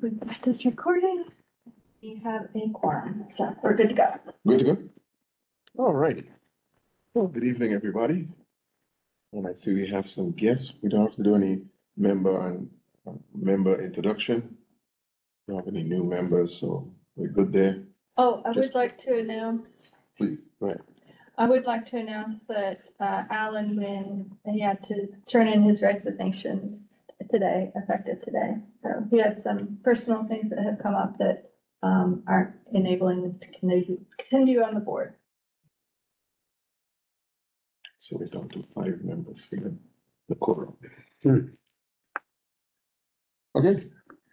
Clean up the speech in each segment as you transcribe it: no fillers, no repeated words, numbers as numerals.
With this recording, we have a quorum, so we're good to go. Good to go? All righty. Well, good evening, everybody. And I see we have some guests. We don't have to do any member introduction. We don't have any new members, so we're good there. Oh, I Just- would like to announce, Please, go ahead. that Alan Wynn, he had to turn in his resignation today, effective today. So he had some personal things that have come up that aren't enabling him to continue on the board. So we're down to 5 members for the quorum. Okay.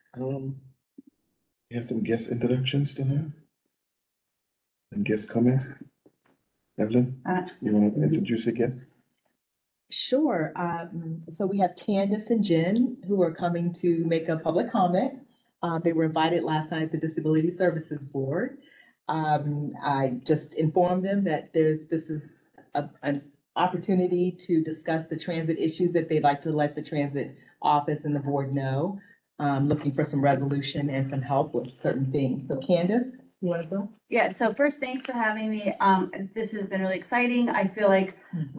We have some guest introductions to have. And guest comments. Evelyn, you want to introduce a guest? Sure. So we have Candace and Jen who are coming to make a public comment. They were invited last night at the Disability Services Board. I just informed them that this is an opportunity to discuss the transit issues that they'd like to let the transit office and the board know. Looking for some resolution and some help with certain things. So Candace, you want to go? Yeah, so first, thanks for having me. This has been really exciting. I feel like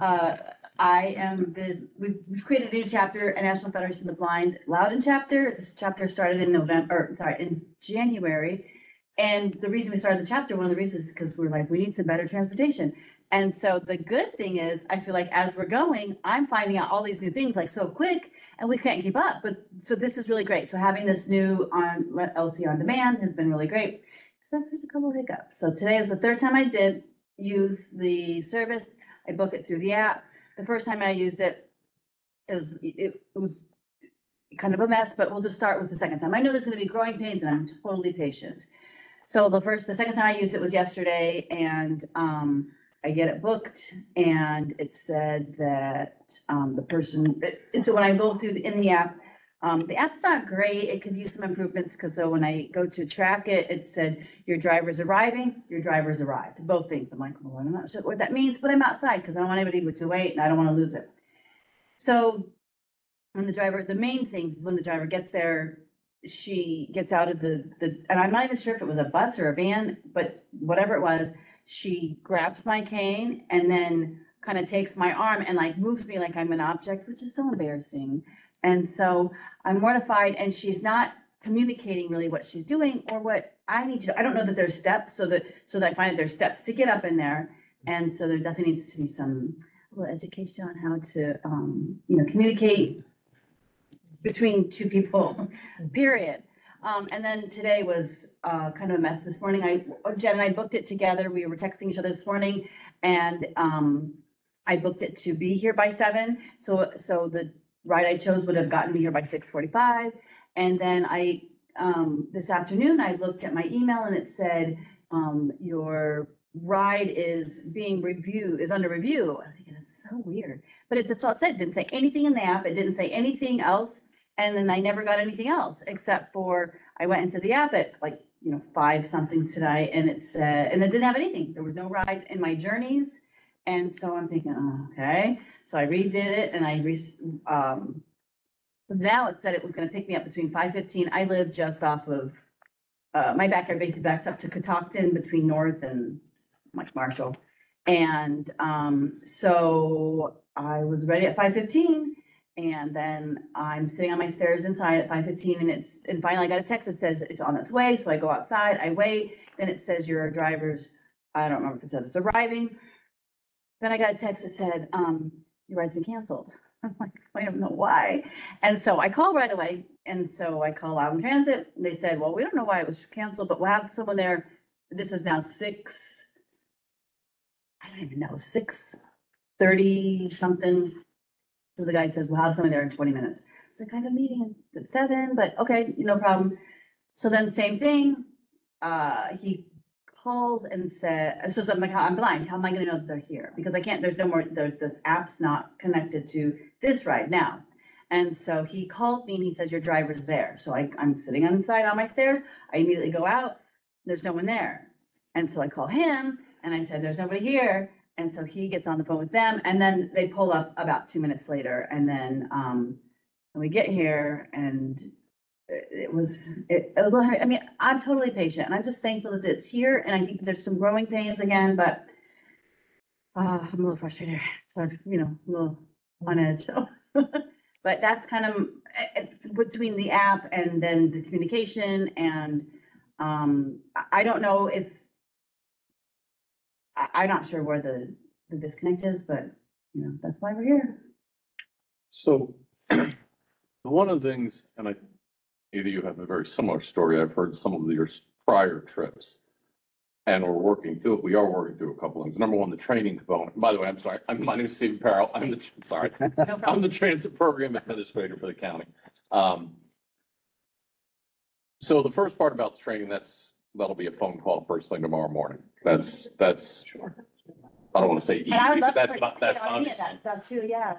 we've created a new chapter, a National Federation of the Blind Loudon chapter. This chapter started in January. And the reason we started the chapter, one of the reasons is because we're like, we need some better transportation. And so the good thing is, I feel like as we're going, I'm finding out all these new things like so quick and we can't keep up. But so this is really great. So having this new LC on demand has been really great. Except there's a couple of hiccups. So today is the third time I did use the service. I book it through the app. The first time I used it, it was kind of a mess, but we'll just start with the second time. I know there's going to be growing pains and I'm totally patient. So the second time I used it was yesterday, and I get it booked, and it said that the person, and so when I go through in the app's not great. It could use some improvements because so when I go to track it, it said your driver's arriving, your driver's arrived, both things. I'm like, well, I'm not sure what that means, but I'm outside because I don't want anybody to wait and I don't want to lose it. So when the main thing is when the driver gets there, she gets out of and I'm not even sure if it was a bus or a van, but whatever it was, she grabs my cane and then kind of takes my arm and like moves me like I'm an object, which is so embarrassing. And so I'm mortified, and she's not communicating really what she's doing or what I need to do. I don't know that there's steps, so that I find that there's steps to get up in there. And so there definitely needs to be some little education on how to, communicate between two people, period. And then today was kind of a mess. This morning, Jen and I booked it together. We were texting each other this morning, and I booked it to be here by 7. So the ride I chose would have gotten me here by 6:45. And then this afternoon, I looked at my email and it said, your ride is under review. I'm thinking, it's so weird. But that's all it said. It didn't say anything in the app. It didn't say anything else. And then I never got anything else except for I went into the app at 5 something today, and it said, and it didn't have anything. There was no ride in my journeys. And so I'm thinking, oh, okay. So I redid it, and now it said it was going to pick me up between 5:15. I live just off of my backyard basically backs up to Catoctin between North and Marshall. And so I was ready at 5:15, and then I'm sitting on my stairs inside at 5:15, and finally I got a text that says it's on its way. So I go outside, I wait, then it says your driver's, I don't remember if it said it's arriving. Then I got a text that said, your ride's been canceled. I'm like, I don't know why. And so I called right away. And so I called Loudon Transit. And they said, well, we don't know why it was canceled, but we'll have someone there. This is now 6:30 something. So the guy says, we'll have someone there in 20 minutes. It's like, I have a meeting at 7, but okay, no problem. So then same thing. He calls and said, so I'm like, I'm blind. How am I going to know that they're here? Because I can't, there's no more, the app's not connected to this ride now. And so he called me and he says, your driver's there. So I'm sitting on the side on my stairs. I immediately go out. There's no one there. And so I call him and I said, there's nobody here. And so he gets on the phone with them, and then they pull up about 2 minutes later. And then we get here, and it was, I mean, I'm totally patient and I'm just thankful that it's here. And I think there's some growing pains again, but I'm a little frustrated, so, you know, a little on edge, so. But that's kind of between the app and then the communication and, I don't know if, I'm not sure where the disconnect is, but, you know, that's why we're here. So one of the things, and either you have a very similar story, I've heard some of your prior trips. And we're working through it. We are working through a couple of things. Number one, the training component. By the way, I'm sorry. My name is Stephen Farrell. I'm the transit program administrator for the county. So the first part about the training, that'll be a phone call first thing tomorrow morning. That's, I don't want to say easy, And I would love but to that's participate not. on any of that stuff too, yeah.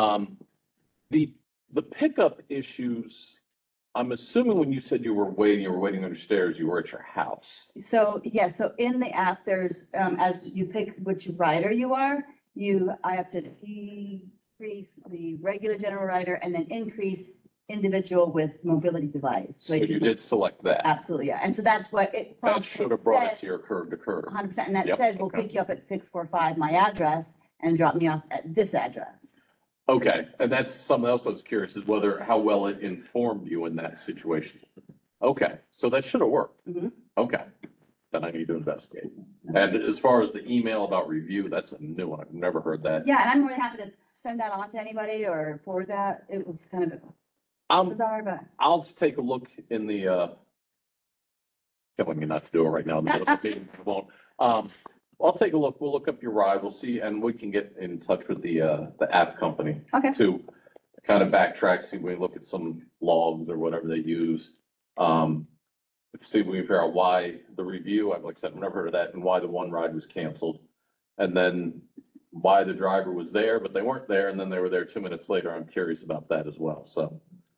The pickup issues, I'm assuming when you said you were waiting under stairs, you were at your house. So, yeah, so in the app, there's, as you pick which rider you are, I have to decrease the regular general rider and then increase individual with mobility device. So you did select that. Absolutely, yeah. And so that's what it. That should have brought it to your curb to curb. 100%. And that Yep, says, we'll okay. pick you up at 645, my address, and drop me off at this address. Okay, and that's something else I was curious is how well it informed you in that situation. Okay, so that should have worked. Mhm. Okay, then I need to investigate. And as far as the email about review, that's a new one. I've never heard that. Yeah, and I'm more than happy to send that on to anybody or forward that. It was kind of bizarre, but. I'll just take a look in the, telling me not to do it right now in the middle of the meeting, I won't. I'll take a look. We'll look up your ride. We'll see, and we can get in touch with the app company. Okay. To kind of backtrack, see if we look at some logs or whatever they use. See if we can figure out why the review, like I said, I've never heard of that, and why the one ride was canceled. And then why the driver was there, but they weren't there, and then they were there 2 minutes later. I'm curious about that as well, so.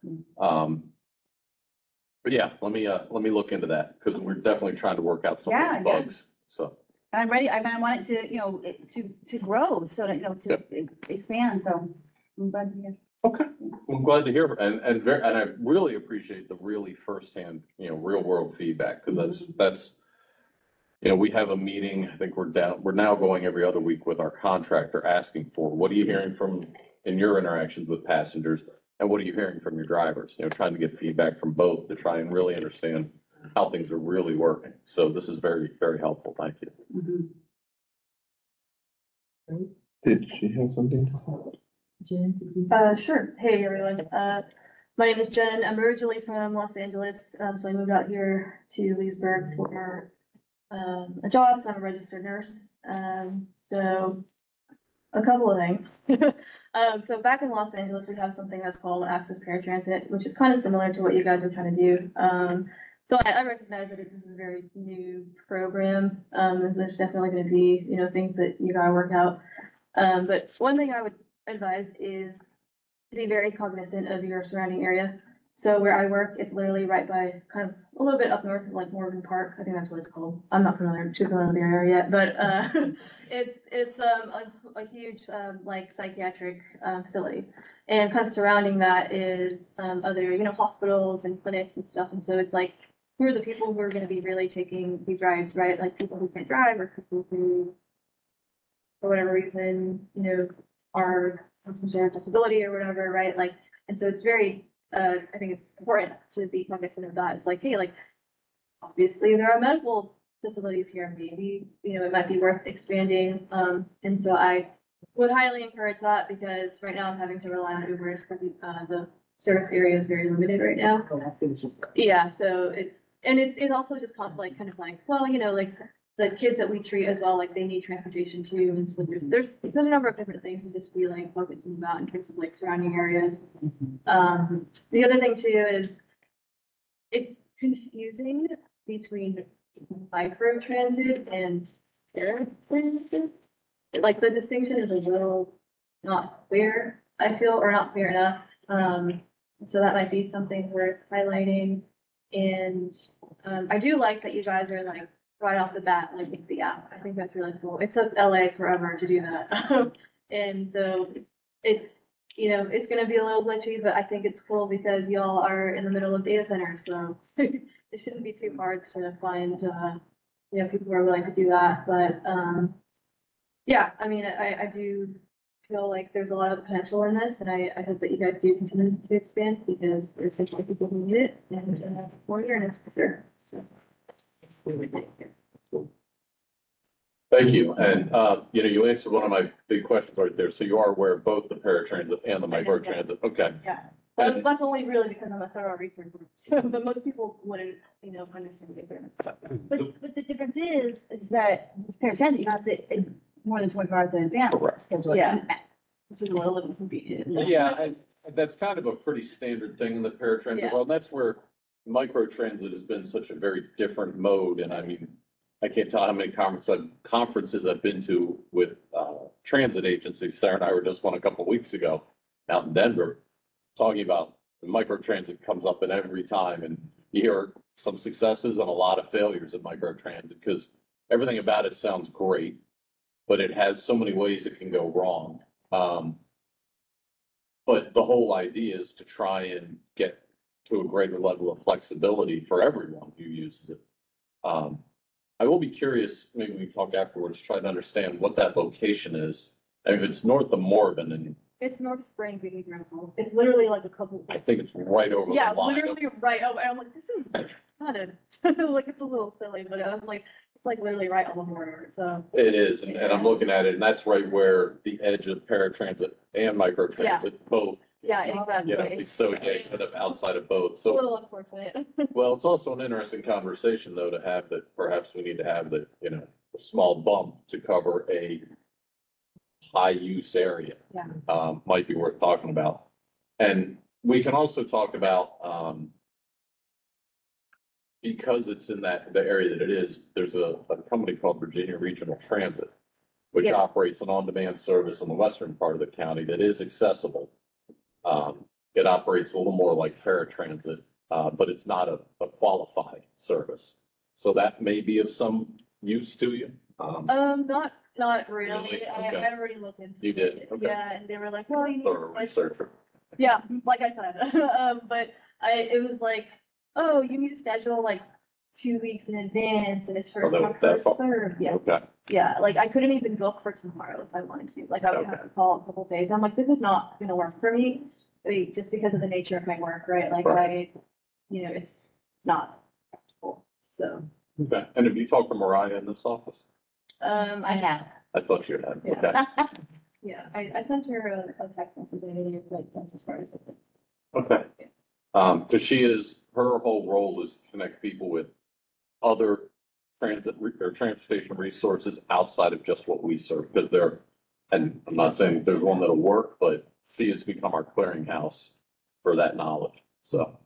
But yeah, let me look into that, because we're definitely trying to work out some of Yeah, those yeah. bugs, so. And I'm ready, I mean, I want it to, you know, to grow, so that, you know, to expand, so I'm glad to hear. Okay, I'm glad to hear, and I really appreciate the really firsthand, you know, real world feedback, because that's, you know, we have a meeting, I think we're now going every other week with our contractor asking for, what are you hearing in your interactions with passengers? And what are you hearing from your drivers? You know, trying to get feedback from both to try and really understand how things are really working. So this is very, very helpful. Thank you. Mhm. Did she have something to say? Jen, did you? Sure. Hey, everyone. My name is Jen. I'm originally from Los Angeles, so I moved out here to Leesburg for a job, so I'm a registered nurse. So a couple of things. So back in Los Angeles, we have something that's called Access Paratransit, which is kind of similar to what you guys are trying to do. So I recognize that this is a very new program. And there's definitely going to be, you know, things that you gotta work out. But one thing I would advise is to be very cognizant of your surrounding area. So where I work, it's literally right by kind of a little bit up north, like Morgan Park. I think that's what it's called. I'm not too familiar with the area yet, but it's a huge like psychiatric facility, and kind of surrounding that is other, you know, hospitals and clinics and stuff. And so it's like, who are the people who are going to be really taking these rides, right? Like people who can't drive, or people who, for whatever reason, you know, have some sort of disability or whatever, right? Like, and so it's very, I think it's important to be cognizant of that. It's like, hey, like, obviously there are medical facilities here, maybe, you know, it might be worth expanding. And so I would highly encourage that, because right now I'm having to rely on Ubers because the service area is very limited right now. Oh, I see what you're saying. Yeah, so it's also just kind of like, well, you know, like the kids that we treat as well, like they need transportation too. And so there's a number of different things to just be like focusing about in terms of like surrounding areas. The other thing too is it's confusing between micro transit and paratransit. Like the distinction is a little not clear, I feel, or not clear enough. So that might be something worth highlighting. And I do like that you guys are like right off the bat, like the app. I think that's really cool. It took LA forever to do that. And so it's you know, it's gonna be a little glitchy, but I think it's cool because y'all are in the middle of data centers, so it shouldn't be too hard to find, you know, people who are willing to do that, but, yeah, I mean, I do feel like there's a lot of potential in this, and I hope that you guys do continue to expand, because there's definitely people who need it, and, more awareness for sure, so. Thank you. And, you know, you answered one of my big questions right there. So you are aware of both the paratransit and the microtransit. Okay. Yeah, well, that's only really because I'm a thorough researcher, so, but most people wouldn't, you know, understand the difference. But the difference is that paratransit, you have to, more than 24 hours in advance Correct. schedule it. Yeah. Which is a little inconvenient. Yeah, and that's kind of a pretty standard thing in the paratransit Yeah. world. And that's where microtransit has been such a very different mode. And I mean, I can't tell how many conferences I've been to with, transit agencies. Sarah and I were just one a couple of weeks ago out in Denver, talking about the microtransit comes up in every time, and you hear some successes and a lot of failures in microtransit because everything about it sounds great, but it has so many ways it can go wrong. But the whole idea is to try and get to a greater level of flexibility for everyone who uses it. I will be curious, maybe we can talk afterwards, try to understand what that location is. And if it's north of Morven, and It's North Spring Behavioral Health. It's literally like a couple. I think it's right over the Yeah, line. literally right over. I'm like, this is kind of, like, it's a little silly, but I was like, it's like literally right on the border, so. It is, and I'm looking at it, and that's right where the edge of paratransit and microtransit both, Yeah, exactly. you know, it's so yeah, kind of outside of both. It's a So, little unfortunate. well, it's also an interesting conversation though to have that perhaps we need to have that, you know, a small bump to cover a high use area. Yeah. Might be worth talking about. And we can also talk about, because it's in the area that it is, there's a company called Virginia Regional Transit, which Yeah. operates an on-demand service in the western part of the county that is accessible. It operates a little more like paratransit, but it's not a qualified service. So that may be of some use to you. Not really. Really? I Okay. already looked into You it. did? Okay. Yeah, and they were like, well, you need Thorough to researcher. Yeah, like I said, but it was like, oh, you need to schedule like 2 weeks in advance, and it's Oh, first that- come, that first far. served. Yeah, Okay, yeah, like I couldn't even book for tomorrow if I wanted to. Like I would have to call a couple of days. I'm like, this is not gonna work for me, just because of the nature of my work, right? Like Right. you know, it's not practical. So, okay. And have you talked to Mariah in this office? I have, I thought you had, Yeah. okay. yeah, I sent her a text message. I didn't like that's as far as I could. Okay. Because her whole role is to connect people with other or transportation resources outside of just what we serve, because and I'm not saying there's one that'll work, but she has become our clearinghouse for that knowledge, so.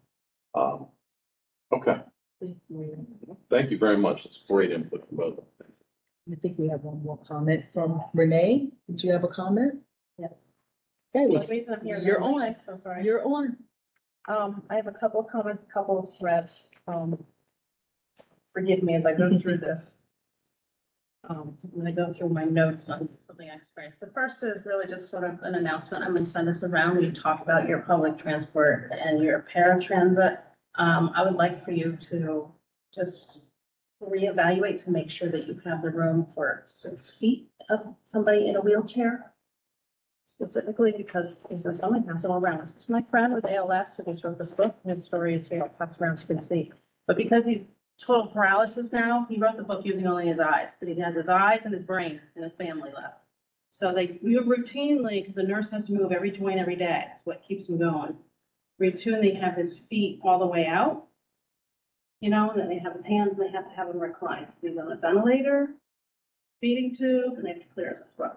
Okay, thank you very much, it's great input from both. I think we have one more comment from Renee. Did you have a comment? Yes. Okay, The reason I'm here. You're now, on. So sorry. You're on. I have a couple of comments, a couple of threads. Forgive me as I go through this. When I go through my notes on something I experienced. The first is really just sort of an announcement. I'm gonna send this around when you talk about your public transport and your paratransit. I would like for you to just reevaluate to make sure that you have the room for 6 feet of somebody in a wheelchair. Specifically because this is, I'm gonna pass it all around. This is my friend with ALS who just wrote this book. His story is here. I'll pass it around so you can see. But because he's total paralysis now, he wrote the book using only his eyes. But he has his eyes and his brain and his family left. So you routinely, because the nurse has to move every joint every day. It's what keeps him going. Routinely have his feet all the way out. You know, and then they have his hands and they have to have him recline. Because he's on a ventilator, feeding tube, and they have to clear his throat.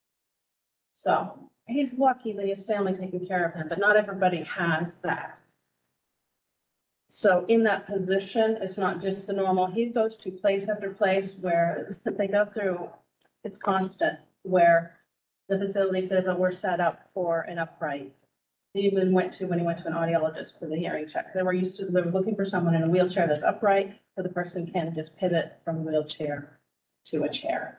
So he's lucky that he has family taking care of him, but not everybody has that. So in that position, it's not just the normal, he goes to place after place where they go through, it's constant, where the facility says, oh, we're set up for an upright. He even when he went to an audiologist for the hearing check. They were looking for someone in a wheelchair that's upright, where the person can just pivot from a wheelchair to a chair.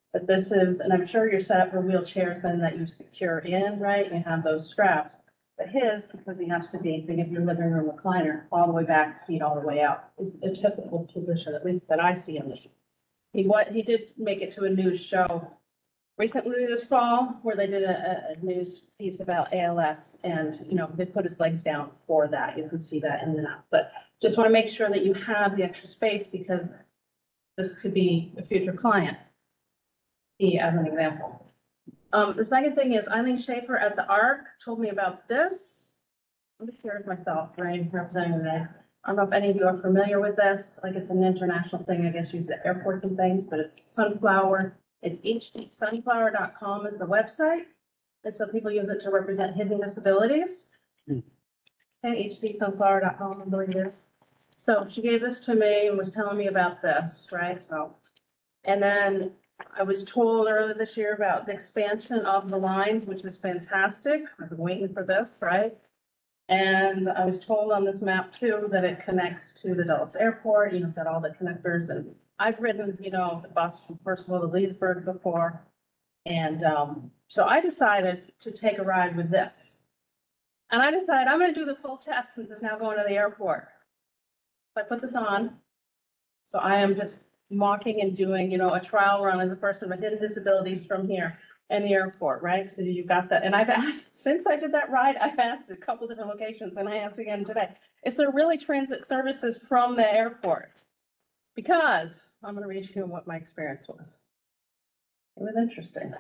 But this is, and I'm sure you're set up for wheelchairs then that you secure in, right? You have those straps. But his, because he has to be, think of your living room recliner, all the way back, feet all the way out, is a typical position, at least that I see him. He did make it to a news show recently this fall where they did a news piece about ALS and, you know, they put his legs down for that. You can see that in and out. But just want to make sure that you have the extra space because this could be a future client. He, as an example. The second thing is Eileen Schaefer at the ARC told me about this. I'm just curious myself, right, representing today. I don't know if any of you are familiar with this, like it's an international thing, I guess used at airports and things, but it's sunflower. It's hdsunflower.com is the website. And so people use it to represent hidden disabilities. Okay, hdsunflower.com, I believe it is. So she gave this to me and was telling me about this, right? So, and then I was told earlier this year about the expansion of the lines, which is fantastic. I've been waiting for this, right? And I was told on this map too, that it connects to the Dulles Airport, you know, got all the connectors and I've ridden, you know, the bus from Percival to Leesburg before. And, so I decided to take a ride with this. And I decided I'm gonna do the full test since it's now going to the airport. So I put this on. So I am just mocking and doing, you know, a trial run as a person with hidden disabilities from here and the airport, right? So you got that. And I've asked, since I did that ride, I've asked a couple different locations and I asked again today, is there really transit services from the airport? Because I'm gonna read you what my experience was. It was interesting.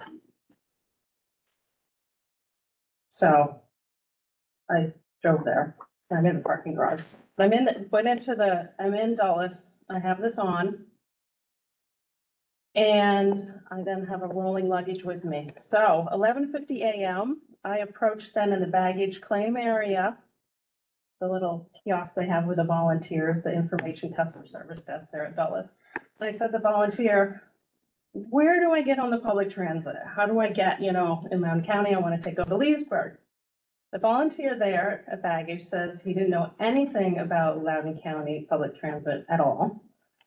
So I drove there. I'm in the parking garage. I'm in Dulles. I have this on. And I then have a rolling luggage with me. So 11:50 a.m., I approached then in the baggage claim area, the little kiosk they have with the volunteers, the information customer service desk there at Dulles. And I said to the volunteer, where do I get on the public transit? How do I get, you know, in Mountain County, I want to go to Leesburg. The volunteer there at baggage says he didn't know anything about Loudoun County public transit at all.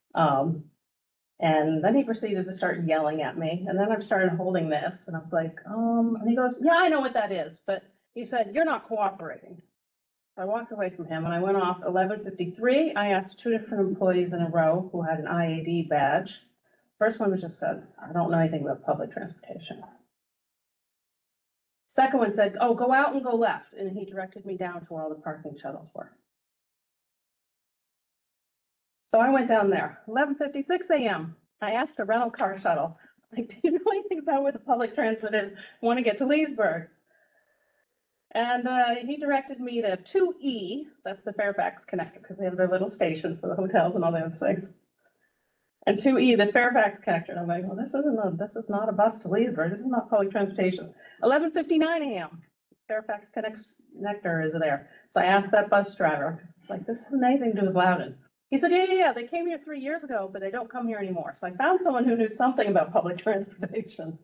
And then he proceeded to start yelling at me. And then I started holding this and I was like, and he goes, yeah, I know what that is. But he said, you're not cooperating. I walked away from him and I went off 11:53. I asked two different employees in a row who had an IAD badge. First one was just said, I don't know anything about public transportation. Second one said, oh, go out and go left. And he directed me down to where all the parking shuttles were. So I went down there, 11:56 a.m. I asked a rental car shuttle, like, do you know anything about where the public transit is? Want to get to Leesburg? And he directed me to 2E, that's the Fairfax connector, because they have their little station for the hotels and all those things. And 2E, the Fairfax connector. And I'm like, well, this is not a bus to Leesburg. This is not public transportation. 11:59 a.m. Fairfax connector is there. So I asked that bus driver, like, this isn't anything to do with Loudoun. He said, yeah, they came here 3 years ago, but they don't come here anymore. So I found someone who knew something about public transportation.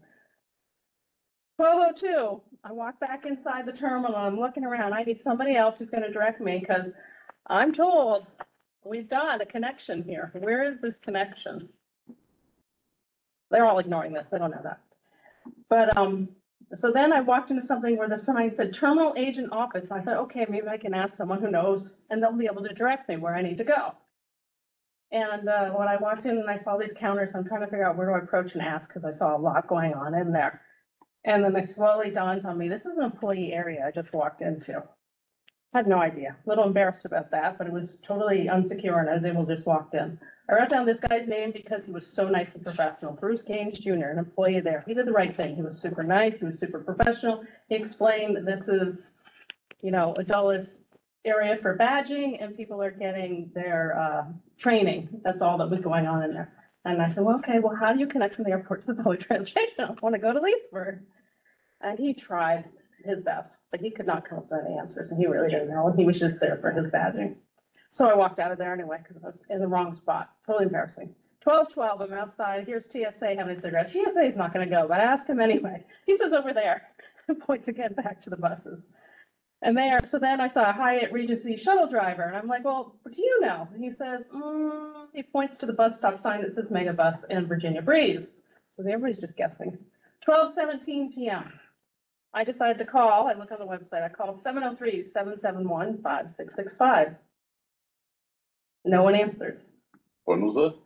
12:02, I walk back inside the terminal. I'm looking around. I need somebody else who's going to direct me because I'm told we've got a connection here. Where is this connection? They're all ignoring this. They don't know that. But so then I walked into something where the sign said terminal agent office. And I thought, okay, maybe I can ask someone who knows and they'll be able to direct me where I need to go. And when I walked in and I saw these counters, I'm trying to figure out where to approach and ask because I saw a lot going on in there. And then it slowly dawns on me, this is an employee area I just walked into. Had no idea, a little embarrassed about that, but it was totally unsecure and I was able to just walk in. I wrote down this guy's name because he was so nice and professional. Bruce Gaines Jr., an employee there. He did the right thing. He was super nice. He was super professional. He explained that this is, you know, a Dulles area for badging and people are getting their training. That's all that was going on in there. And I said, well, okay, well, how do you connect from the airport to the public transportation? I want to go to Leesburg. And he tried his best, but he could not come up with any answers and he really didn't know. And he was just there for his badging. So I walked out of there anyway, because I was in the wrong spot. Totally embarrassing. 12:12, I'm outside. Here's TSA having a cigarette. TSA is not going to go, but I asked him anyway. He says over there and points again back to the buses. And there, so then I saw a Hyatt Regency shuttle driver, and I'm like, well, what do you know? And he says, he points to the bus stop sign that says Megabus and Virginia Breeze. So everybody's just guessing. 12:17 PM. I decided to call, I look on the website, I call 703-771-5665. No one answered. When was this?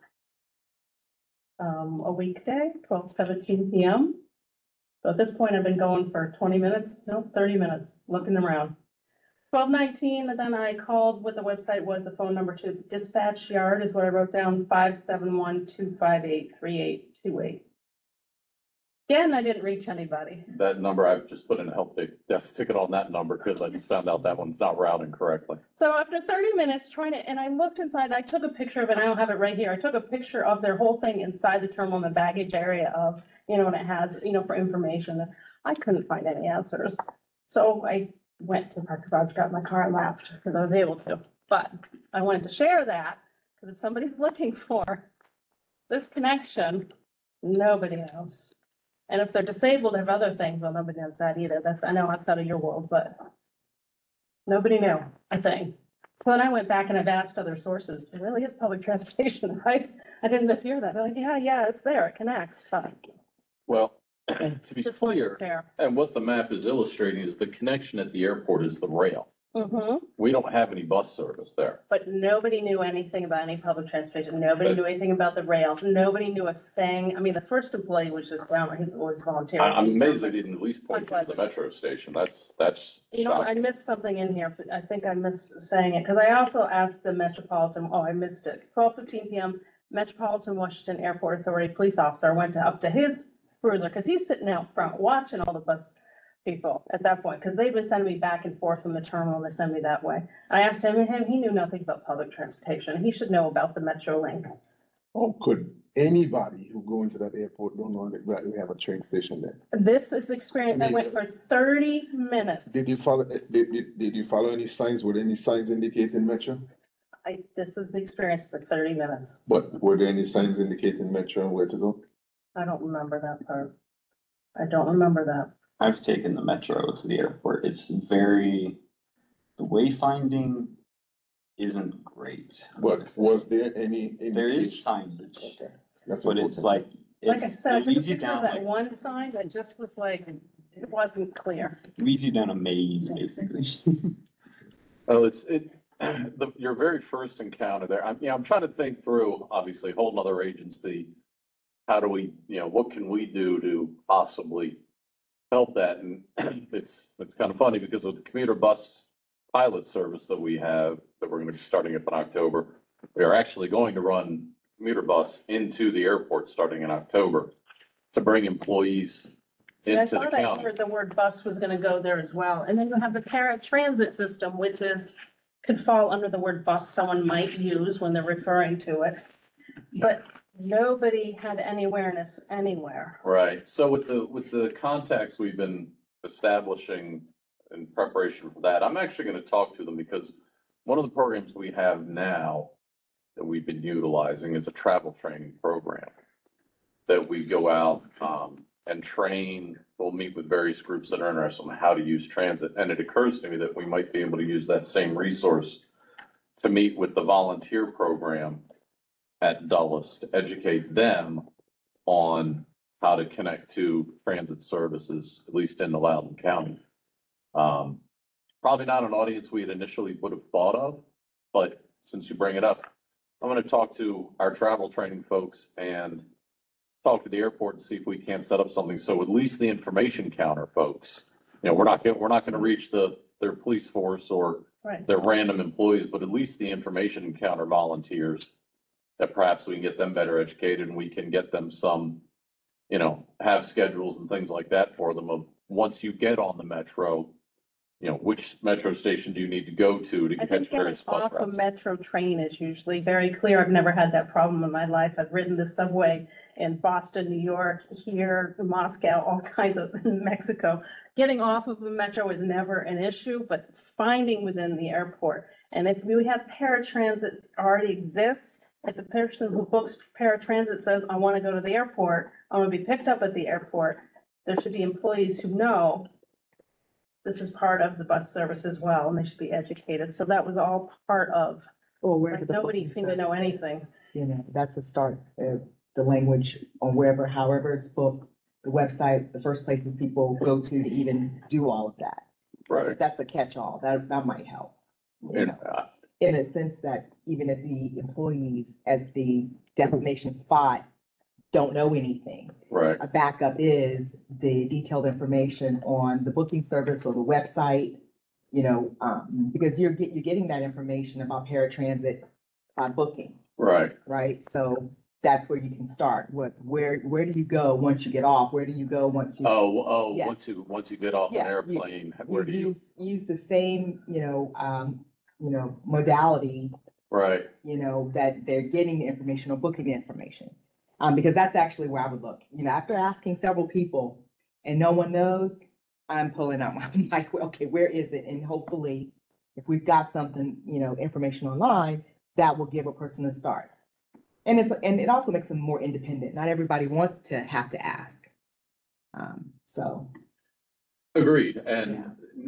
A weekday, 12:17 PM. So at this point, I've been going for 20 minutes, no, 30 minutes, looking around. 12:19, and then I called what the website was, the phone number to dispatch yard is what I wrote down, 571-258-3828. Again, I didn't reach anybody. That number, I've just put in a help desk ticket on that number because I just found out that one's not routing correctly. So after 30 minutes trying to, and I looked inside, I took a picture of it, I don't have it right here. I took a picture of their whole thing inside the terminal in the baggage area of, and it has, for information. I couldn't find any answers. So I went to park garage, got in my car and left because I was able to. But I wanted to share that because if somebody's looking for this connection, nobody knows. And if they're disabled, they have other things, well, nobody knows that either. That's, I know outside of your world, but nobody knew, I think. So then I went back and I've asked other sources, it really is public transportation, right? I didn't mishear that. They're like, yeah, it's there, it connects, but Well, to be just clear, there. and what the map is illustrating is the connection at the airport is the rail. Mm-hmm. We don't have any bus service there. But nobody knew anything about any public transportation. Nobody knew anything about the rail. Nobody knew a thing. I mean, the first employee was just, well, he was volunteering. I'm amazed they didn't at least point to the metro station. That's shocking. I missed something in here, but I think I missed saying it, because I also asked the Metropolitan, I missed it. 12:15 PM, Metropolitan Washington Airport Authority police officer went up to his cruiser, because he's sitting out front watching all the bus people at that point, because they've been sending me back and forth from the terminal, and they send me that way. I asked him, and he knew nothing about public transportation. He should know about the Metro Link. Oh, could anybody who go into that airport don't know that we have a train station there? This is the experience. I went for 30 minutes. Did you follow, did you follow any signs? Were there any signs indicating Metro? This is the experience for 30 minutes. But were there any signs indicating Metro and where to go? I don't remember that part. I don't remember that. I've taken the metro to the airport. It's the wayfinding isn't great. But was there any? There is indication? signage, Okay, that's but it's important. Like I said, I it took a leads you picture of down that like, one sign that just was like, it wasn't clear. leads you down a maze, basically. Oh, your very first encounter there, I'm trying to think through, obviously, a whole nother agency. How do we, what can we do to possibly help that? And it's kind of funny because with the commuter bus pilot service that we have, that we're going to be starting up in October, we are actually going to run commuter bus into the airport starting in October to bring employees See, I into the thought I county. heard the word bus was gonna go there as well. And then you have the paratransit system, which could fall under the word bus someone might use when they're referring to it. But nobody had any awareness anywhere. Right, so with the contacts we've been establishing in preparation for that, I'm actually gonna talk to them because one of the programs we have now that we've been utilizing is a travel training program. That we go out, and train, we'll meet with various groups that are interested in how to use transit. And it occurs to me that we might be able to use that same resource to meet with the volunteer program at Dulles to educate them on how to connect to transit services, at least in the Loudoun County. Probably not an audience we had initially would have thought of, but since you bring it up, I'm going to talk to our travel training folks and talk to the airport and see if we can't set up something. So at least the information counter folks, we're not going to reach their police force or Right. their random employees, but at least the information counter volunteers, that perhaps we can get them better educated and we can get them some, have schedules and things like that for them of once you get on the metro, which metro station do you need to go to I catch think various getting bus off a routes? metro train is usually very clear. I've never had that problem in my life. I've ridden the subway in Boston, New York, here, Moscow, all kinds of, Mexico. Getting off of the metro is never an issue, but finding within the airport. And if we have paratransit already exists, if the person who books paratransit says, I want to go to the airport, I want to be picked up at the airport, there should be employees who know this is part of the bus service as well, and they should be educated. So that was all part of, Or where like, did the nobody booking seemed to know service- anything. That's a start. the language on wherever, however it's booked, the website, the first places people go to even do all of that. Right. That's a catch-all. That might help. You And, know, in a sense that even if the employees at the destination spot don't know anything, right, a backup is the detailed information on the booking service or the website, you know, because you're getting that information about paratransit booking, right. right? So that's where you can start. Where do you go once you get off? Where do you go once you? Yeah. Once you get off an Yeah, airplane, where do you? Use the same, modality, Right, that they're getting the information or booking the information. Because that's actually where I would look, after asking several people and no one knows, I'm pulling out my, like, okay, where is it? And hopefully, if we've got something, information online, that will give a person a start. And it also makes them more independent. Not everybody wants to have to ask. So. agreed, and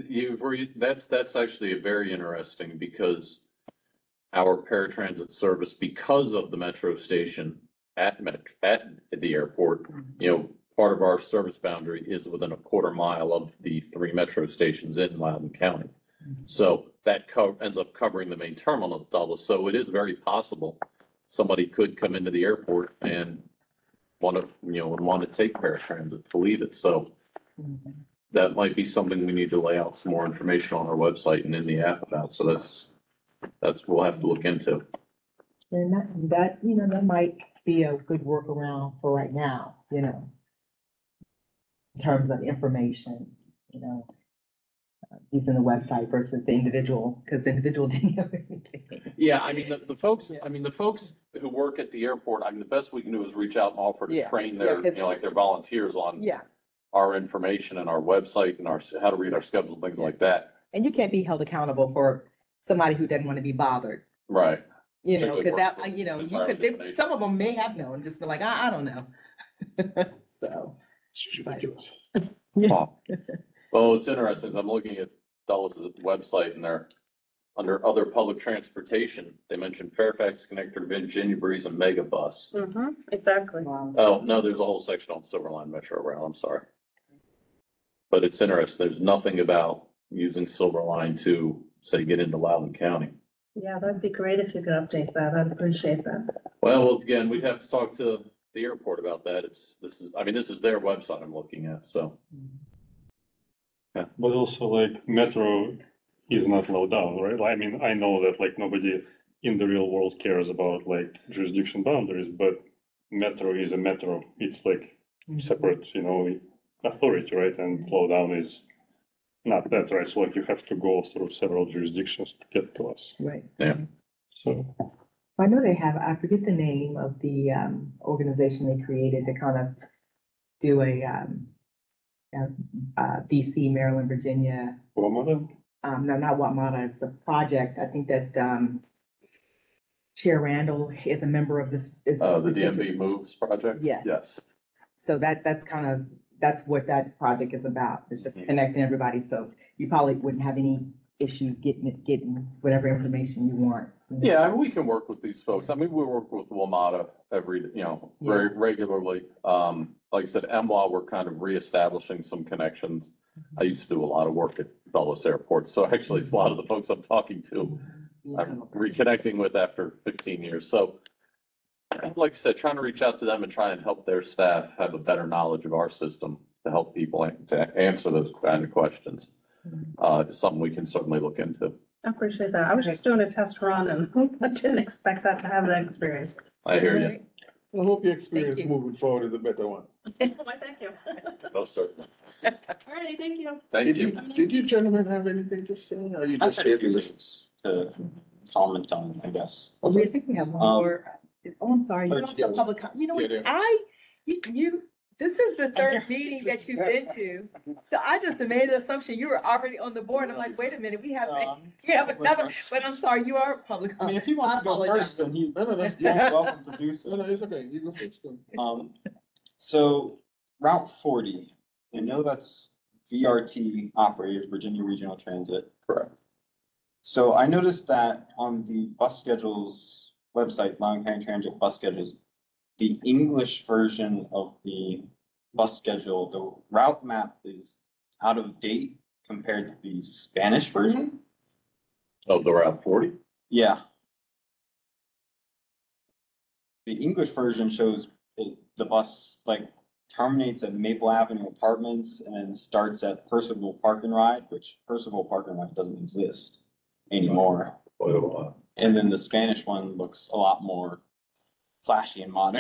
that's actually a very interesting because our paratransit service, because of the metro station at the airport, part of our service boundary is within a quarter mile of the 3 metro stations in Loudoun County. So that ends up covering the main terminal of Dulles. So it is very possible somebody could come into the airport and want to take paratransit to leave it. So that might be something we need to lay out some more information on our website and in the app about. So that's we'll have to look into. And that might be a good workaround for right now, in terms of information, using the website versus the individual, because the individual didn't know anything. Yeah, I mean, the folks who work at the airport, the best we can do is reach out and offer to Yeah, train yeah, their, 'cause- like their volunteers on Yeah, our information and our website and how to read our schedules, and things like that. and you can't be held accountable for somebody who doesn't want to be bothered, Right. because Particularly that, works for you entirely could, different some of them may have known, just be like, I don't know. So. It's ridiculous. Well, it's interesting, is I'm looking at Dulles' website and they're under other public transportation. They mentioned Fairfax Connector, Virginia Breeze and Megabus. Exactly. Oh, no, there's a whole section on Silverline Metro Rail, I'm sorry. But it's interesting, there's nothing about using Silverline to, say, get into Loudoun County. Yeah, that'd be great if you could update that. I'd appreciate that. Well, again, we'd have to talk to the airport about that. This is their website I'm looking at, so. But also like Metro is not low down, right? I mean, I know that like nobody in the real world cares about like jurisdiction boundaries, but Metro is a Metro. It's like separate, authority, right? And low down is not that, right? So like you have to go through several jurisdictions to get to us. Right. Yeah. So. I know they have, I forget the name of the organization they created to kind of do a DC, Maryland, Virginia. WMATA? No, not WMATA, it's a project. I think that Chair Randall is a member of this. The DMV Moves project? Yes. Yes. So that's what that project is about. It's just connecting everybody. So you probably wouldn't have any issue getting whatever information you want. Yeah, we can work with these folks. We work with WMATA very regularly. Like I said, MWA, we're kind of reestablishing some connections. I used to do a lot of work at Dulles Airport, so actually it's a lot of the folks I'm talking to, I'm reconnecting with after 15 years. So like I said, trying to reach out to them and try and help their staff have a better knowledge of our system to help people to answer those kind of questions. Is something we can certainly look into. I appreciate that. I was just doing a test run and I didn't expect that to have that experience. I hear you. I hope your experience Thank you. moving forward is a better one. Why, thank you. Most certainly. All righty, thank you. Thank you. Did you gentlemen have anything to say, or are you just here to listen? To comment on, I guess. I think we have one more. Oh, I'm sorry. You're also public. You know Yeah, what? there. This is the third meeting that you've been to. So I just made the assumption you were already on the board. I'm like, wait a minute, we have another, but I'm sorry, you are public. I mean, if he wants to go first, then he, No, that's you're good. welcome to do so. No, it's okay, you go first. Go. So Route 40, I know that's VRT operated, Virginia Regional Transit. Correct. So I noticed that on the bus schedules website, Loudoun County Transit bus schedules, the English version of the bus schedule, the route map is out of date compared to the Spanish version. Of the Route 40? Yeah. The English version shows the bus like terminates at Maple Avenue Apartments and then starts at Percival Park and Ride, which Percival Park and Ride doesn't exist anymore. And then the Spanish one looks a lot more flashy and modern.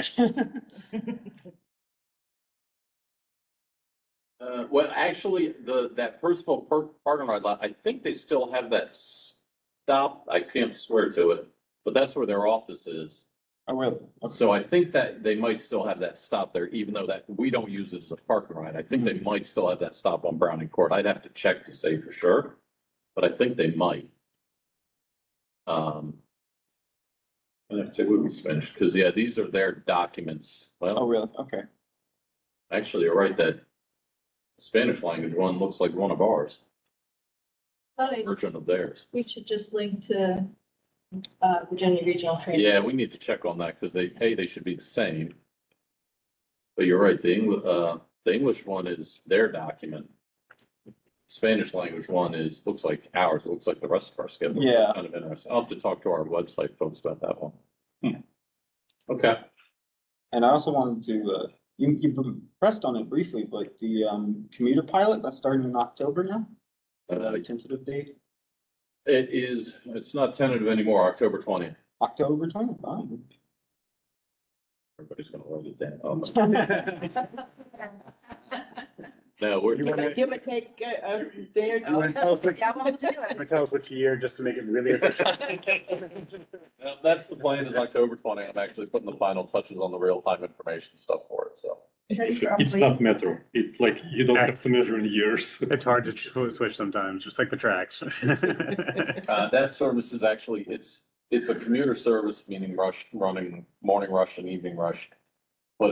Well, actually, that Percival Park and Ride lot, I think they still have that stop. I can't swear to it, but that's where their office is. Oh, really? So I think that they might still have that stop there, even though that we don't use it as a park and ride. I think they might still have that stop on Browning Court. I'd have to check to say for sure, but I think they might. I have to check with Spanish, because yeah, these are their documents. Oh, Well, really? Okay. actually, you're right, that Spanish language one looks like one of ours, version of theirs. We should just link to, Virginia Regional Transit. Yeah, we need to check on that, because they should be the same. But you're right, the English one is their document. Spanish language one looks like ours, it looks like the rest of our schedule. Yeah. Kind of interesting. I'll have to talk to our website folks about that one. Hmm. Okay. And I also wanted to, you pressed on it briefly, but the commuter pilot that's starting in October now? A tentative date? It's not tentative anymore, October 20th. October 20th. Oh. Everybody's gonna write it down. No, we're, Give or take a day or You wanna tell us which- Yeah, well, we'll do you it. wanna tell us which year, just to make it really official? that's the plan, is October 20th. I'm actually putting the final touches on the real-time information stuff for it, so. It's not metro. It's like, you don't have to measure in years. It's hard to switch sometimes, just like the tracks. That service is actually, it's a commuter service, meaning running morning rush and evening rush, but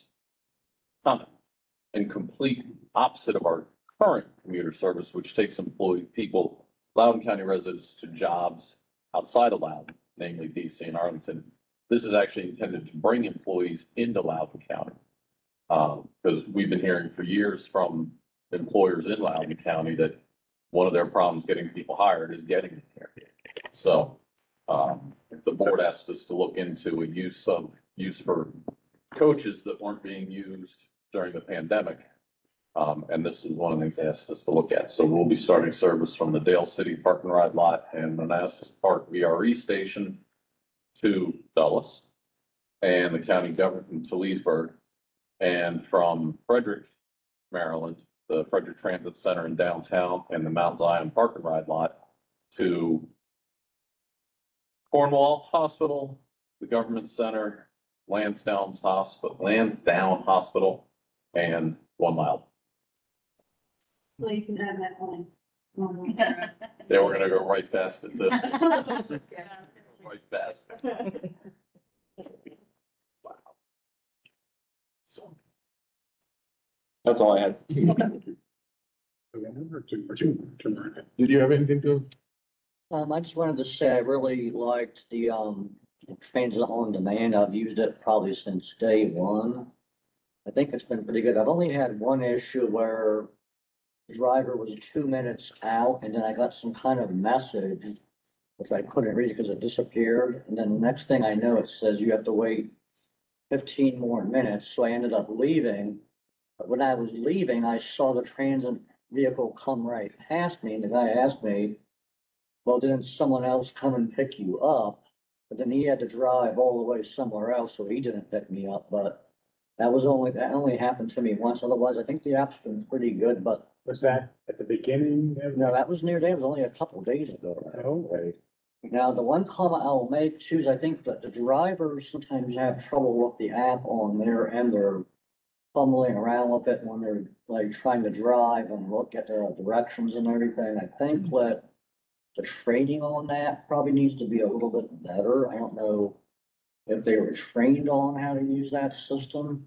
in complete opposite of our current commuter service, which takes people, Loudoun County residents to jobs outside of Loudoun, namely DC and Arlington. This is actually intended to bring employees into Loudoun County. Because we've been hearing for years from employers in Loudoun County that one of their problems getting people hired is getting them here. So, the board asked us to look into a use for coaches that weren't being used during the pandemic. And this is one of the things they asked us to look at. So we'll be starting service from the Dale City Park and Ride lot and Manassas Park VRE station to Dulles and the county government to Leesburg. And from Frederick, Maryland, the Frederick Transit Center in downtown and the Mount Zion Park and Ride lot to Cornwall Hospital, the Government Center, Lansdowne Hospital, and 1 Mile. Well, you can add that one. They were gonna go right past it too. Right past. Wow. So, That's all I had. Did you have anything to? I just wanted to say I really liked the Transit on Demand. I've used it probably since day one. I think it's been pretty good. I've only had one issue where the driver was 2 minutes out and then I got some kind of message, which I couldn't read because it disappeared. And then the next thing I know, it says you have to wait 15 more minutes. So I ended up leaving. But when I was leaving, I saw the transit vehicle come right past me and the guy asked me, well, didn't someone else come and pick you up? But then he had to drive all the way somewhere else, so he didn't pick me up, but that only happened to me once. Otherwise, I think the app's been pretty good, but Was that at the beginning? no, that was that was only a couple of days ago. Oh, right. Now, the one comment I'll make too is I think that the drivers sometimes have trouble with the app on their end. They're fumbling around with it when they're like trying to drive and look at the directions and everything. I think that the training on that probably needs to be a little bit better. I don't know if they were trained on how to use that system.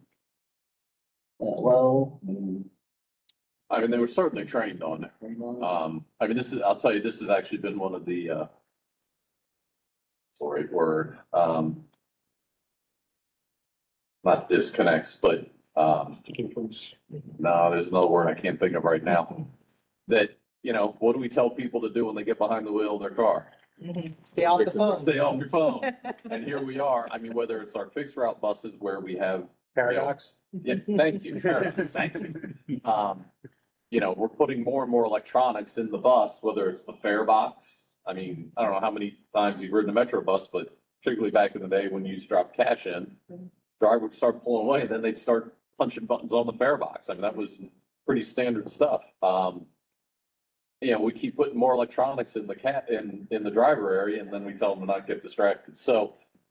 I mean, they were certainly trained on it. I mean, I'll tell you, this has actually been one of the, sorry, word, not disconnects, but, Sticking points. no, there's another word I can't think of right now. That, you know, what do we tell people to do when they get behind the wheel of their car? Stay off the phone. Stay off your phone. And here we are. I mean, whether it's our fixed route buses where we have, Paradox. yeah, thank you, Paradox, thank you. You know, we're putting more and more electronics in the bus, whether it's the fare box. I mean, I don't know how many times you've ridden a Metro bus, but particularly back in the day when you used to drop cash in, driver would start pulling away, then they'd start punching buttons on the fare box. I mean, that was pretty standard stuff. You know, we keep putting more electronics in in the driver area, and then we tell them to not get distracted. So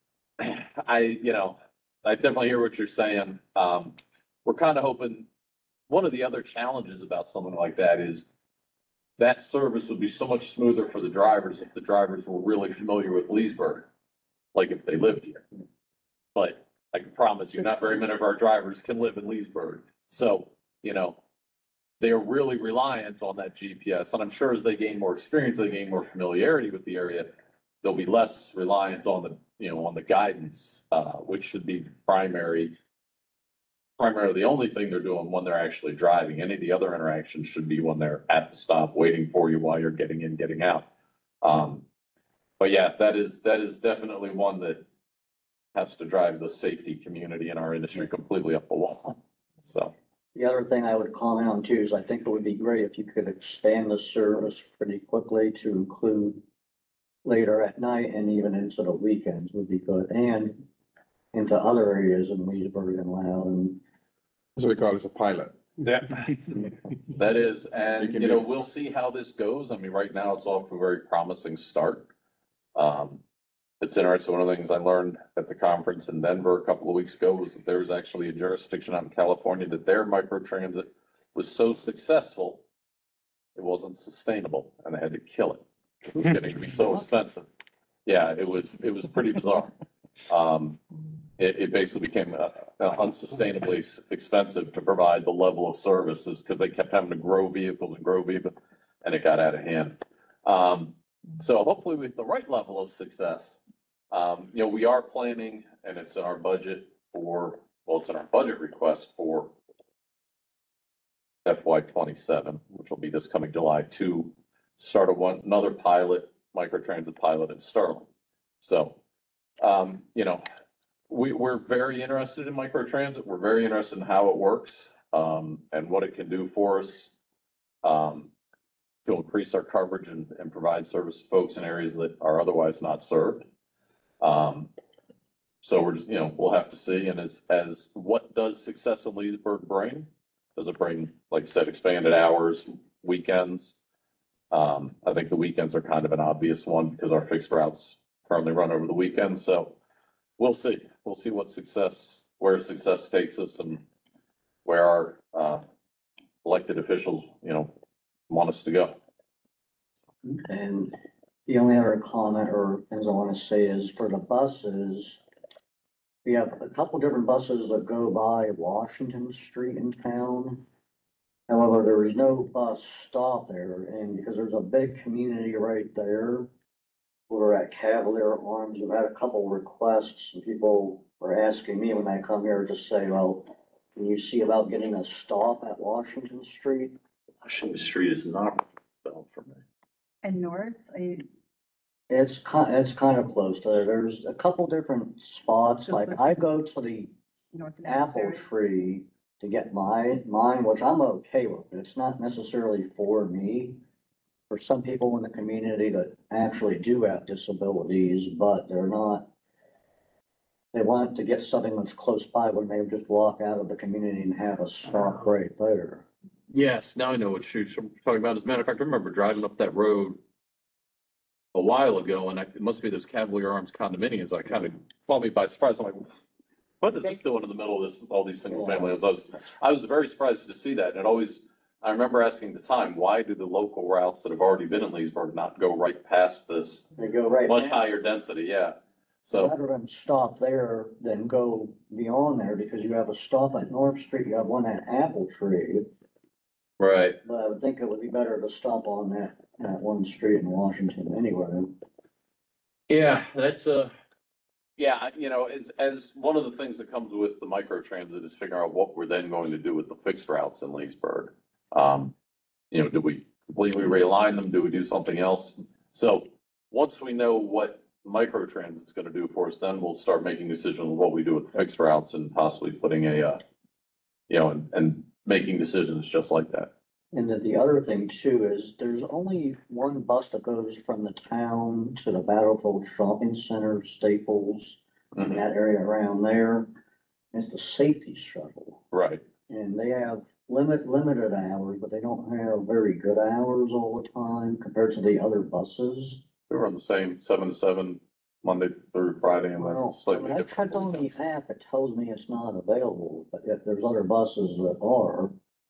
I definitely hear what you're saying. We're kind of hoping, one of the other challenges about something like that is that service would be so much smoother for the drivers if the drivers were really familiar with Leesburg, like if they lived here. But I can promise you, not very many of our drivers can live in Leesburg. So, you know, they are really reliant on that GPS. And I'm sure as they gain more experience, they gain more familiarity with the area, they'll be less reliant on the guidance, which should be primarily the only thing they're doing when they're actually driving. Any of the other interactions should be when they're at the stop waiting for you while you're getting in, getting out. But yeah, that is definitely one that has to drive the safety community in our industry completely up the wall. So. The other thing I would comment on too is I think it would be great if you could expand the service pretty quickly to include later at night and even into the weekends would be good, and into other areas in Leesburg and Loudon. So we call this a pilot. Yeah. That is, and Taking you know, notes. we'll see how this goes. I mean, right now it's off to a very promising start. It's interesting. One of the things I learned at the conference in Denver a couple of weeks ago was that there was actually a jurisdiction out in California that their microtransit was so successful, it wasn't sustainable and they had to kill it. It was getting to be so expensive. Yeah, it was pretty bizarre. It basically became unsustainably expensive to provide the level of services because they kept having to grow vehicles, and it got out of hand. So hopefully with the right level of success, you know, we are planning, and it's in our budget it's in our budget request for FY 27, which will be this coming July, to start another microtransit pilot in Sterling. So, you know, we're very interested in microtransit. We're very interested in how it works, and what it can do for us, to increase our coverage and provide service to folks in areas that are otherwise not served. So we're just, you know, we'll have to see. And as what does success in Leesburg bring? Does it bring, like I said, expanded hours, weekends? I think the weekends are kind of an obvious one because our fixed routes currently run over the weekends. So we'll see. We'll see where success takes us and where our elected officials, you know, want us to go. And the only other comment or things I want to say is for the buses, we have a couple different buses that go by Washington Street in town. However, there is no bus stop there, and because there's a big community right there, we're at Cavalier Arms. We've had a couple requests, and people are asking me when I come here to say, well, can you see about getting a stop at Washington Street? Washington Street is not built for me. And north, It's kind of close to there. There's a couple different spots, like I go to the north of apple Asbury. tree to get mine, which I'm okay with. It's not necessarily for me. For some people in the community that actually do have disabilities, but they want to get something that's close by when they just walk out of the community and have a stop right there. Yes, now I know what you're talking about. As a matter of fact, I remember driving up that road a while ago, and it must be those Cavalier Arms condominiums. I kind of caught me by surprise. I'm like, what is this doing in the middle of all these single family homes? I was very surprised to see that. And I remember asking at the time, why do the local routes that have already been in Leesburg not go right past this They go right much now. higher density? Yeah. So, Rather than stop there, then go beyond there, because you have a stop at North Street, you have one at Apple Tree. right. But I would think it would be better to stop on that one street in Washington anyway. Yeah, that's Yeah, you know, as one of the things that comes with the micro transit is figuring out what we're then going to do with the fixed routes in Leesburg. You know, do we completely realign them? Do we do something else? So once we know what micro transit's gonna do for us, then we'll start making decisions on what we do with the fixed routes and possibly putting you know, and making decisions just like that. And then the other thing too is there's only one bus that goes from the town to the Battlefield Shopping Center, Staples, Mhm. that area around there. It's the safety shuttle. Right. And they have limited hours, but they don't have very good hours all the time compared to the other buses. We run the same 7 to 7, Monday through Friday, and then Well, slightly when I different. checked on the app, it tells me it's not available, but if there's other buses that are.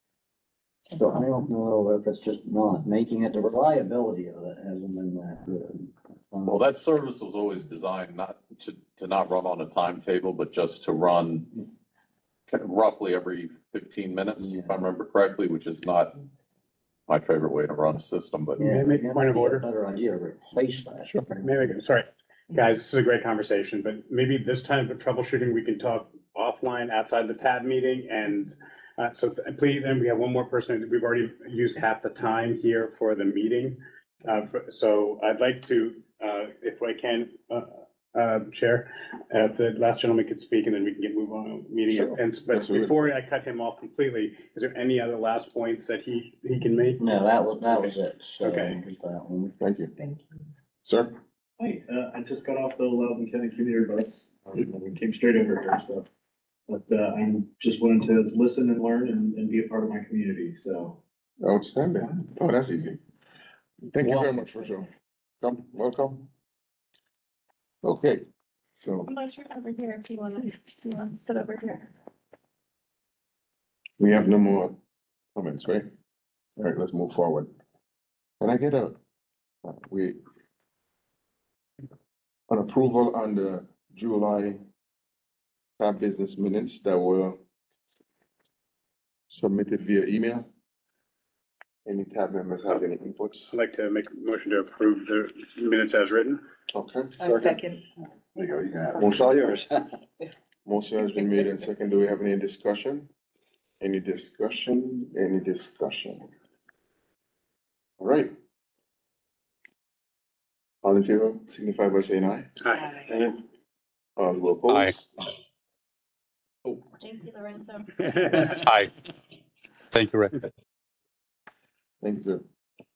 So I don't know if it's just not making it, the reliability of it hasn't been that good. Well, that service was always designed not to not run on a timetable, but just to run roughly every 15 minutes, if I remember correctly, which is not my favorite way to run a system, but Yeah, Make a it point might of be a order. better idea to replace that. Sure. Maybe, sorry, guys, this is a great conversation, but maybe this time for troubleshooting, we can talk offline outside the tab meeting and please, and we have one more person, we've already used half the time here for the meeting. So I'd like to, if I can, Chair, if the last gentleman could speak and then we can move on with the meeting. Sure. But Absolutely. before I cut him off completely, is there any other last points that he can make? No, that was it. So Okay. just that one. Thank you. Thank you. Sir? Hi, I just got off the Loudon County commuter bus. We came straight over here, so. But, I'm just wanting to listen and learn and be a part of my community, so. Outstanding. Oh, that's easy. Thank you very much for sure. Come, welcome. Okay, so Unless you're over here, if you wanna sit over here. we have no more comments, right? All right, let's move forward. Can I get an approval on the July business minutes that were submitted via email? Any tab members have any inputs? I'd like to make a motion to approve the minutes as written. Okay. Second. There you go, you got it. It's all yours. Motion has been made and second. Do we have any discussion? Any discussion? Any discussion? All right. All in favor, signify by saying aye. Aye. All who oppose? Oh, Thank you, Lorenzo. Hi. Thank you, Rick. thanks, sir.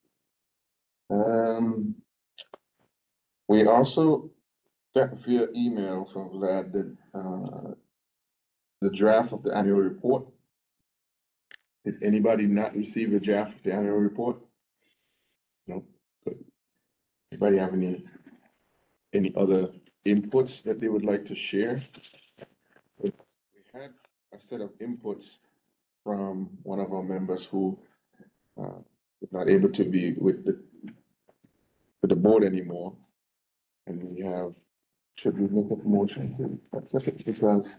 We also got via email from Vlad that, the draft of the annual report. Did anybody not receive the draft of the annual report? No, good. Anybody have any other inputs that they would like to share? We had a set of inputs from one of our members who, is not able to be with the board anymore. And we have, should we make a motion to accept it because,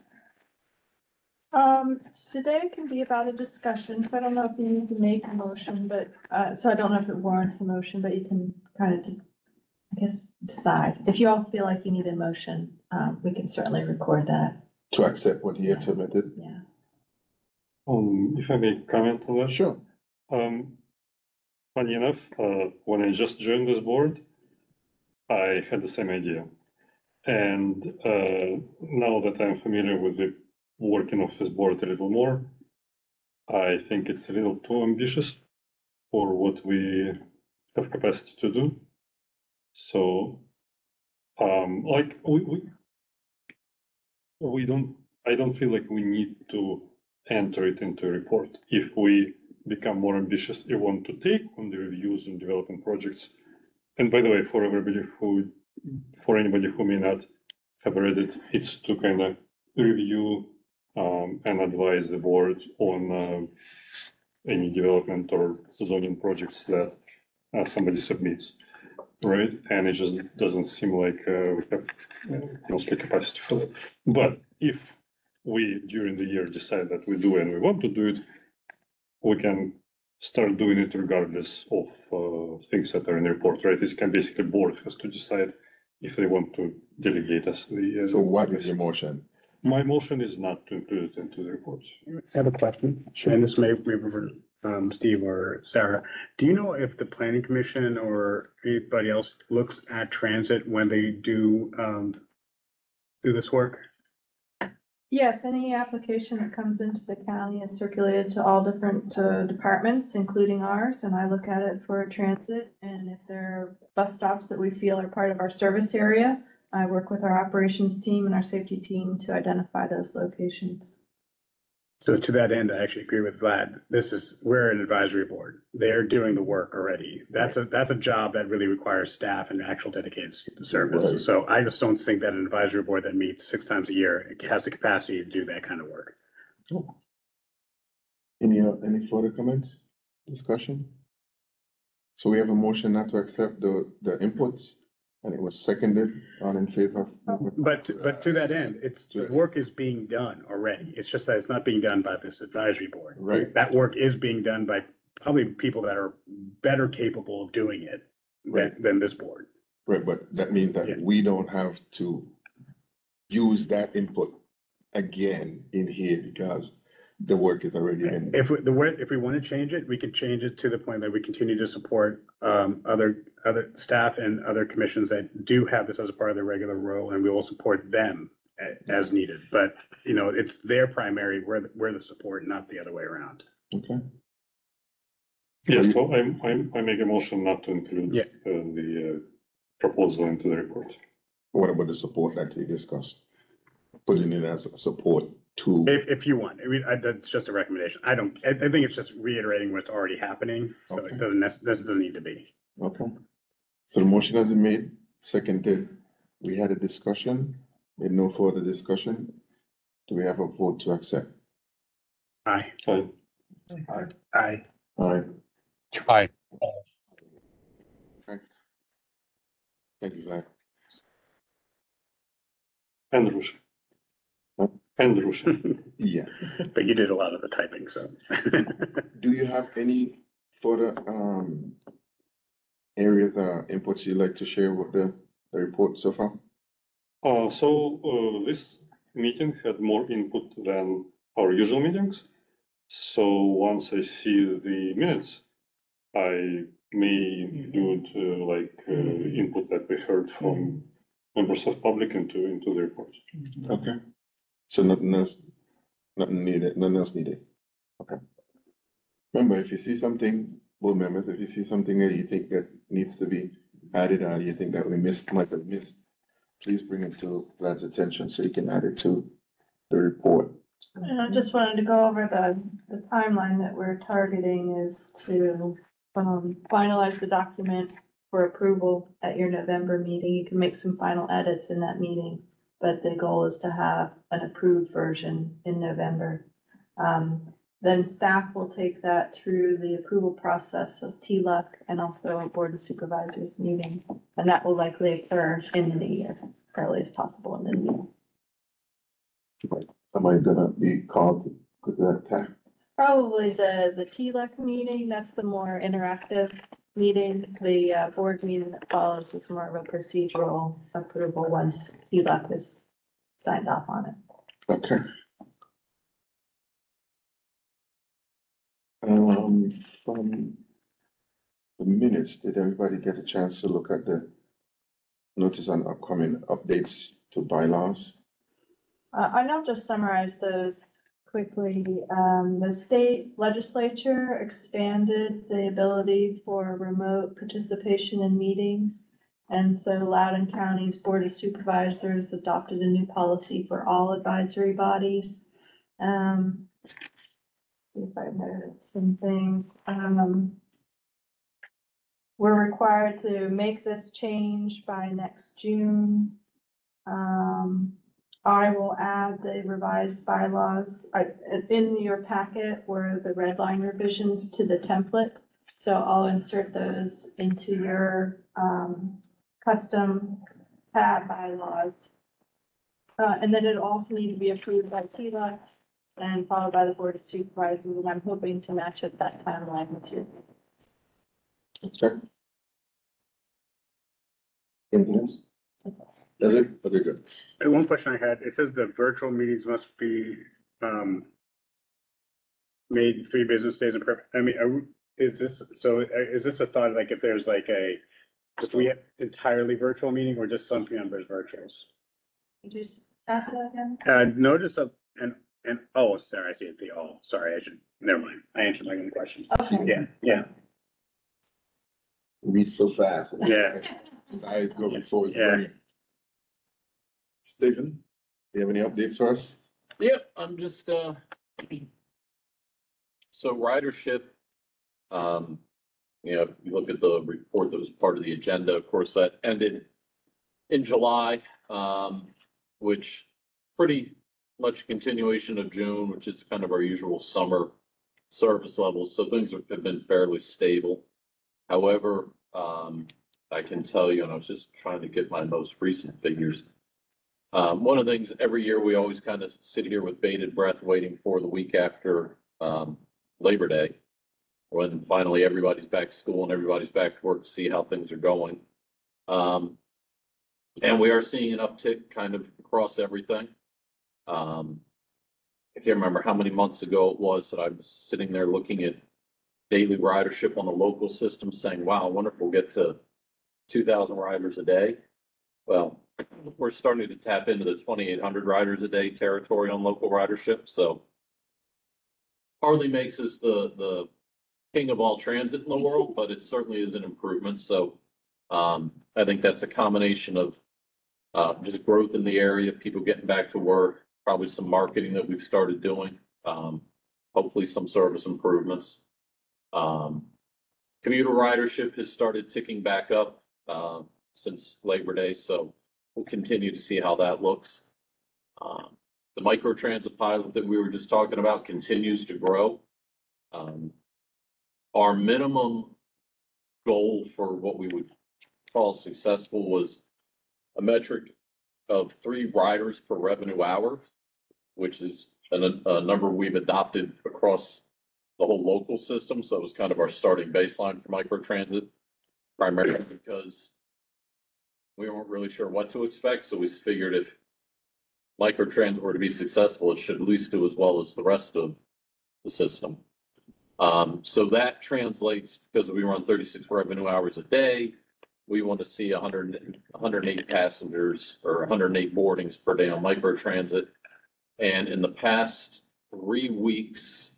Today can be about a discussion, so I don't know if you need to make a motion, but, so I don't know if it warrants a motion, but you can kind of, I guess, decide. If you all feel like you need a motion, we can certainly record that, to accept what he had submitted? yeah. If I may comment on that. Sure. Funny enough, when I just joined this board, I had the same idea. And now that I'm familiar with the working of this board a little more, I think it's a little too ambitious for what we have capacity to do. So, like we don't, I don't feel like we need to enter it into a report. If we become more ambitious, we want to take on the reviews and development projects. And by the way, for anybody who may not have read it, it's to kind of review and advise the board on any development or zoning projects that somebody submits, right? And it just doesn't seem like we have mostly capacity for that. But if we, during the year, decide that we do and we want to do it, we can start doing it regardless of things that are in the report, right? It can basically board has to decide if they want to delegate us the. So what is your motion? My motion is not to include it into the reports. I have a question, and this may be for Steve or Sarah. Do you know if the planning commission or anybody else looks at transit when they do this work? Yes, any application that comes into the county is circulated to all different departments, including ours, and I look at it for transit. And if there are bus stops that we feel are part of our service area, I work with our operations team and our safety team to identify those locations. So to that end, I actually agree with Vlad. We're an advisory board. They're doing the work already. That's a job that really requires staff and actual dedicated service. Right. So I just don't think that an advisory board that meets 6 times a year has the capacity to do that kind of work. Any further comments, discussion? So we have a motion not to accept the inputs, and it was seconded, all in favor? But to that end, the work is being done already. It's just that it's not being done by this advisory board. Right. That work is being done by probably people that are better capable of doing it than this board. Right, but that means Yeah. that we don't have to use that input again in here because the work is already been. If we want to change it, we can change it to the point that we continue to support other staff and other commissions that do have this as a part of their regular role, and we will support them as needed. But, it's their primary, we're the support, not the other way around. Okay. Yes, so I make a motion not to include Yeah. the proposal into the report. What about the support that they discussed? Putting it as a support tool. If you want, that's just a recommendation. I think it's just reiterating what's already happening, so Okay. this doesn't need to be. Okay. So the motion has been made, seconded. We had a discussion, with no further discussion. Do we have a vote to accept? Aye. Fine. Aye. Aye. Aye. Okay. Thank you, Vlad. And Rusha. Huh? And Rusha. Yeah. But you did a lot of the typing, so. Do you have any further areas or inputs you'd like to share with the report so far? This meeting had more input than our usual meetings. So once I see the minutes, I may include input that we heard from members of public into the report. Okay. So nothing else needed. Okay. Remember, if you see something, board members, if you see something that you think that needs to be added or you think that might have missed, please bring it to Vlad's attention so he can add it to the report. And I just wanted to go over the timeline that we're targeting is to finalize the document for approval at your November meeting. You can make some final edits in that meeting, but the goal is to have an approved version in November. Then staff will take that through the approval process of TLUC and also a Board of Supervisors meeting. And that will likely occur in the year, early as possible in the year. Am I gonna be called to that? Probably the TLUC meeting, that's the more interactive meeting. The board meeting that follows is more of a procedural approval once TLUC is signed off on it. Okay. From the minutes, did everybody get a chance to look at the notice on upcoming updates to bylaws? I'll just summarize those quickly. The state legislature expanded the ability for remote participation in meetings. And so Loudoun County's Board of Supervisors adopted a new policy for all advisory bodies. See if I heard some things. We're required to make this change by next June. I will add the revised bylaws in your packet were the red line revisions to the template. So I'll insert those into your custom tab bylaws. And then it'll also need to be approved by TLUC and followed by the Board of Supervisors. And I'm hoping to match up that timeline with you. Okay. Anything else? Does it? Okay, good. One question I had, it says the virtual meetings must be, made 3 business days in I mean, is this a thought, like if there's like if we have entirely virtual meeting or just something on those virtuals? Could you just ask that again? Notice of, oh, sorry, I see it, sorry, never mind, I answered my own question. Okay. Yeah. Read so fast. Yeah. His eyes go before his Yeah. brain. Stephen, do you have any updates for us? Yep, I'm just, so ridership, you look at the report that was part of the agenda, of course, that ended in July, which pretty much a continuation of June, which is kind of our usual summer service levels. So things have been fairly stable. However, I can tell you, and I was just trying to get my most recent figures. One of the things every year we always kind of sit here with bated breath, waiting for the week after Labor Day, when finally everybody's back to school and everybody's back to work to see how things are going. And we are seeing an uptick kind of across everything. I can't remember how many months ago it was that I was sitting there looking at daily ridership on the local system saying, wow, I wonder if we'll get to 2,000 riders a day. Well, we're starting to tap into the 2,800 riders a day territory on local ridership. So hardly makes us the king of all transit in the world, but it certainly is an improvement. So I think that's a combination of just growth in the area, people getting back to work, probably some marketing that we've started doing, hopefully some service improvements. Commuter ridership has started ticking back up since Labor Day, so we'll continue to see how that looks. The microtransit pilot that we were just talking about continues to grow. Our minimum goal for what we would call successful was a metric of 3 riders per revenue hour, which is a number we've adopted across the whole local system. So it was kind of our starting baseline for microtransit, primarily because we weren't really sure what to expect. So we figured if microtransit were to be successful, it should at least do as well as the rest of the system. So that translates, because we run 36 revenue hours a day, we want to see 108 passengers or 108 boardings per day on microtransit. And in the past 3 weeks,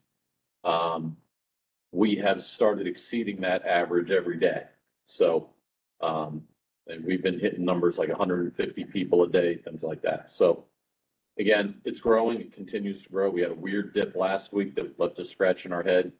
we have started exceeding that average every day. So, and we've been hitting numbers like 150 people a day, things like that. So again, it's growing, it continues to grow. We had a weird dip last week that left us scratching our head.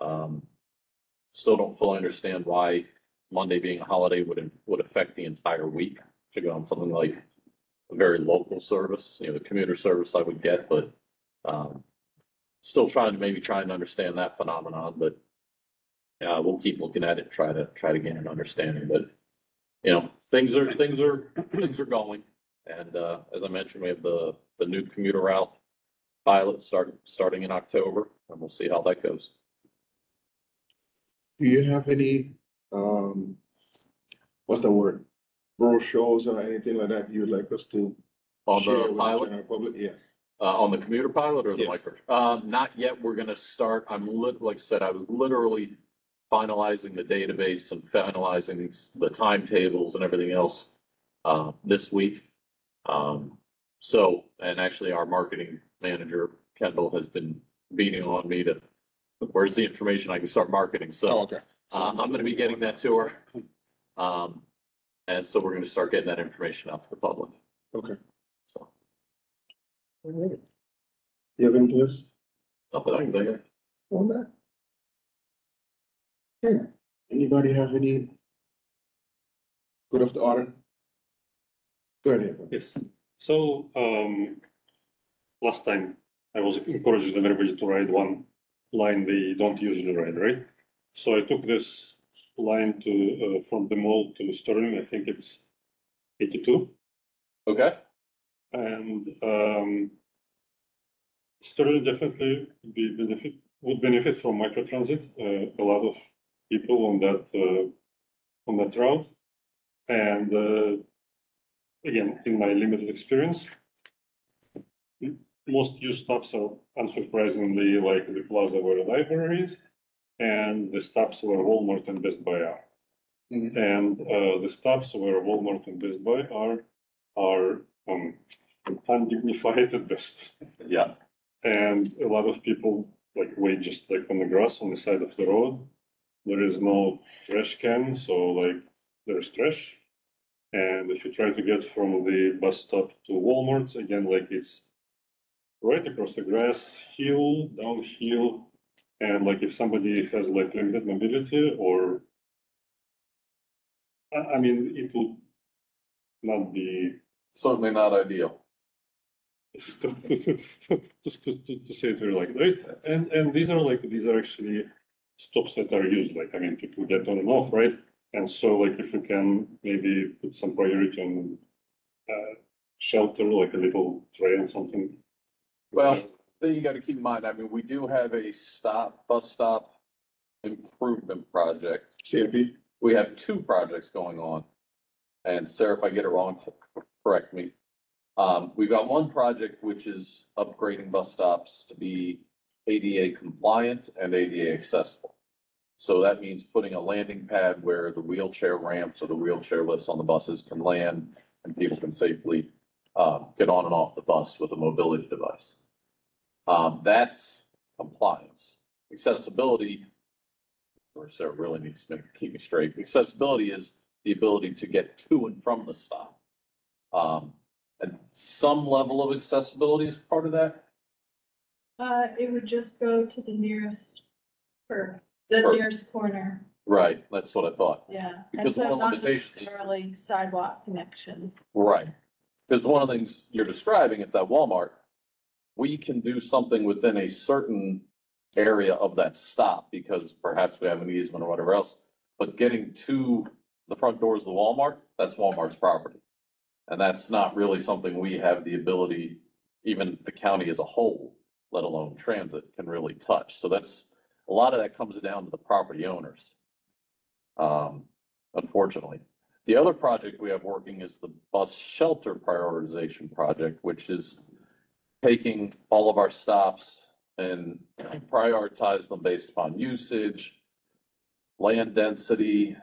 Still don't fully understand why Monday being a holiday would affect the entire week to go on something like a very local service, the commuter service I would get, but still trying to understand that phenomenon. But we'll keep looking at it, try to gain an understanding. But things are going, and as I mentioned, we have the new commuter route pilot starting in October, and we'll see how that goes. Do you have any, what's the word? Brochures or anything like that you would like us to On share the with the pilot? general public? Yes. On the commuter pilot or the Yes. micro? Not yet. We're gonna start. Like I said, I was literally finalizing the database and finalizing the timetables and everything else this week. And actually our marketing manager, Kendall, has been beating on me to, where's the information I can start marketing? So Okay. I'm gonna be getting that to her. And so we're gonna start getting that information out to the public. Okay. So. You have anything else? Not that I can think of. On that? Okay. Anybody have any good of the order? Go ahead. Evan. Yes. So, last time I was encouraging everybody to ride one line they don't usually ride, right? So I took this line to from the mall to Sterling. I think it's 82. Okay. And Sterling definitely would benefit from microtransit. A lot of people on that route, and again, in my limited experience, most used stops are unsurprisingly like the plaza where the library is, and the stops where Walmart and Best Buy are. And the stops where Walmart and Best Buy are undignified at best. Yeah, And a lot of people like wait just like on the grass on the side of the road. There is no trash can, so like there's trash. And if you try to get from the bus stop to Walmart, again, like it's right across the grass, hill, downhill. And like if somebody has like limited mobility or, I mean, it would not be certainly not ideal. just to say it very like, right? And these are actually stops that are used, like, I mean, people get on and off, right? And so like if you can maybe put some priority on shelter, like a little trail, something. Well, then you gotta keep in mind, I mean, we do have a bus stop improvement project. CMP? We have two projects going on. And Sarah, if I get it wrong, correct me. We've got one project which is upgrading bus stops to be ADA compliant and ADA accessible. So that means putting a landing pad where the wheelchair ramps or the wheelchair lifts on the buses can land and people can safely get on and off the bus with a mobility device. That's compliance. Accessibility, or Sarah really needs to keep me straight. Accessibility is the ability to get to and from the stop. And some level of accessibility is part of that. It would just go to the nearest, for the Or- nearest corner, Right, that's what I thought. yeah. And Because so one of the not limitations is- necessarily sidewalk connection. Right. Because one of the things you're describing at that Walmart, we can do something within a certain area of that stop because perhaps we have an easement or whatever else. But getting to the front doors of the Walmart, that's Walmart's property. And that's not really something we have the ability, even the county as a whole, let alone transit, can really touch. So that's, a lot of that comes down to the property owners. Unfortunately. The other project we have working is the bus shelter prioritization project, which is taking all of our stops and prioritize them based upon usage, land density,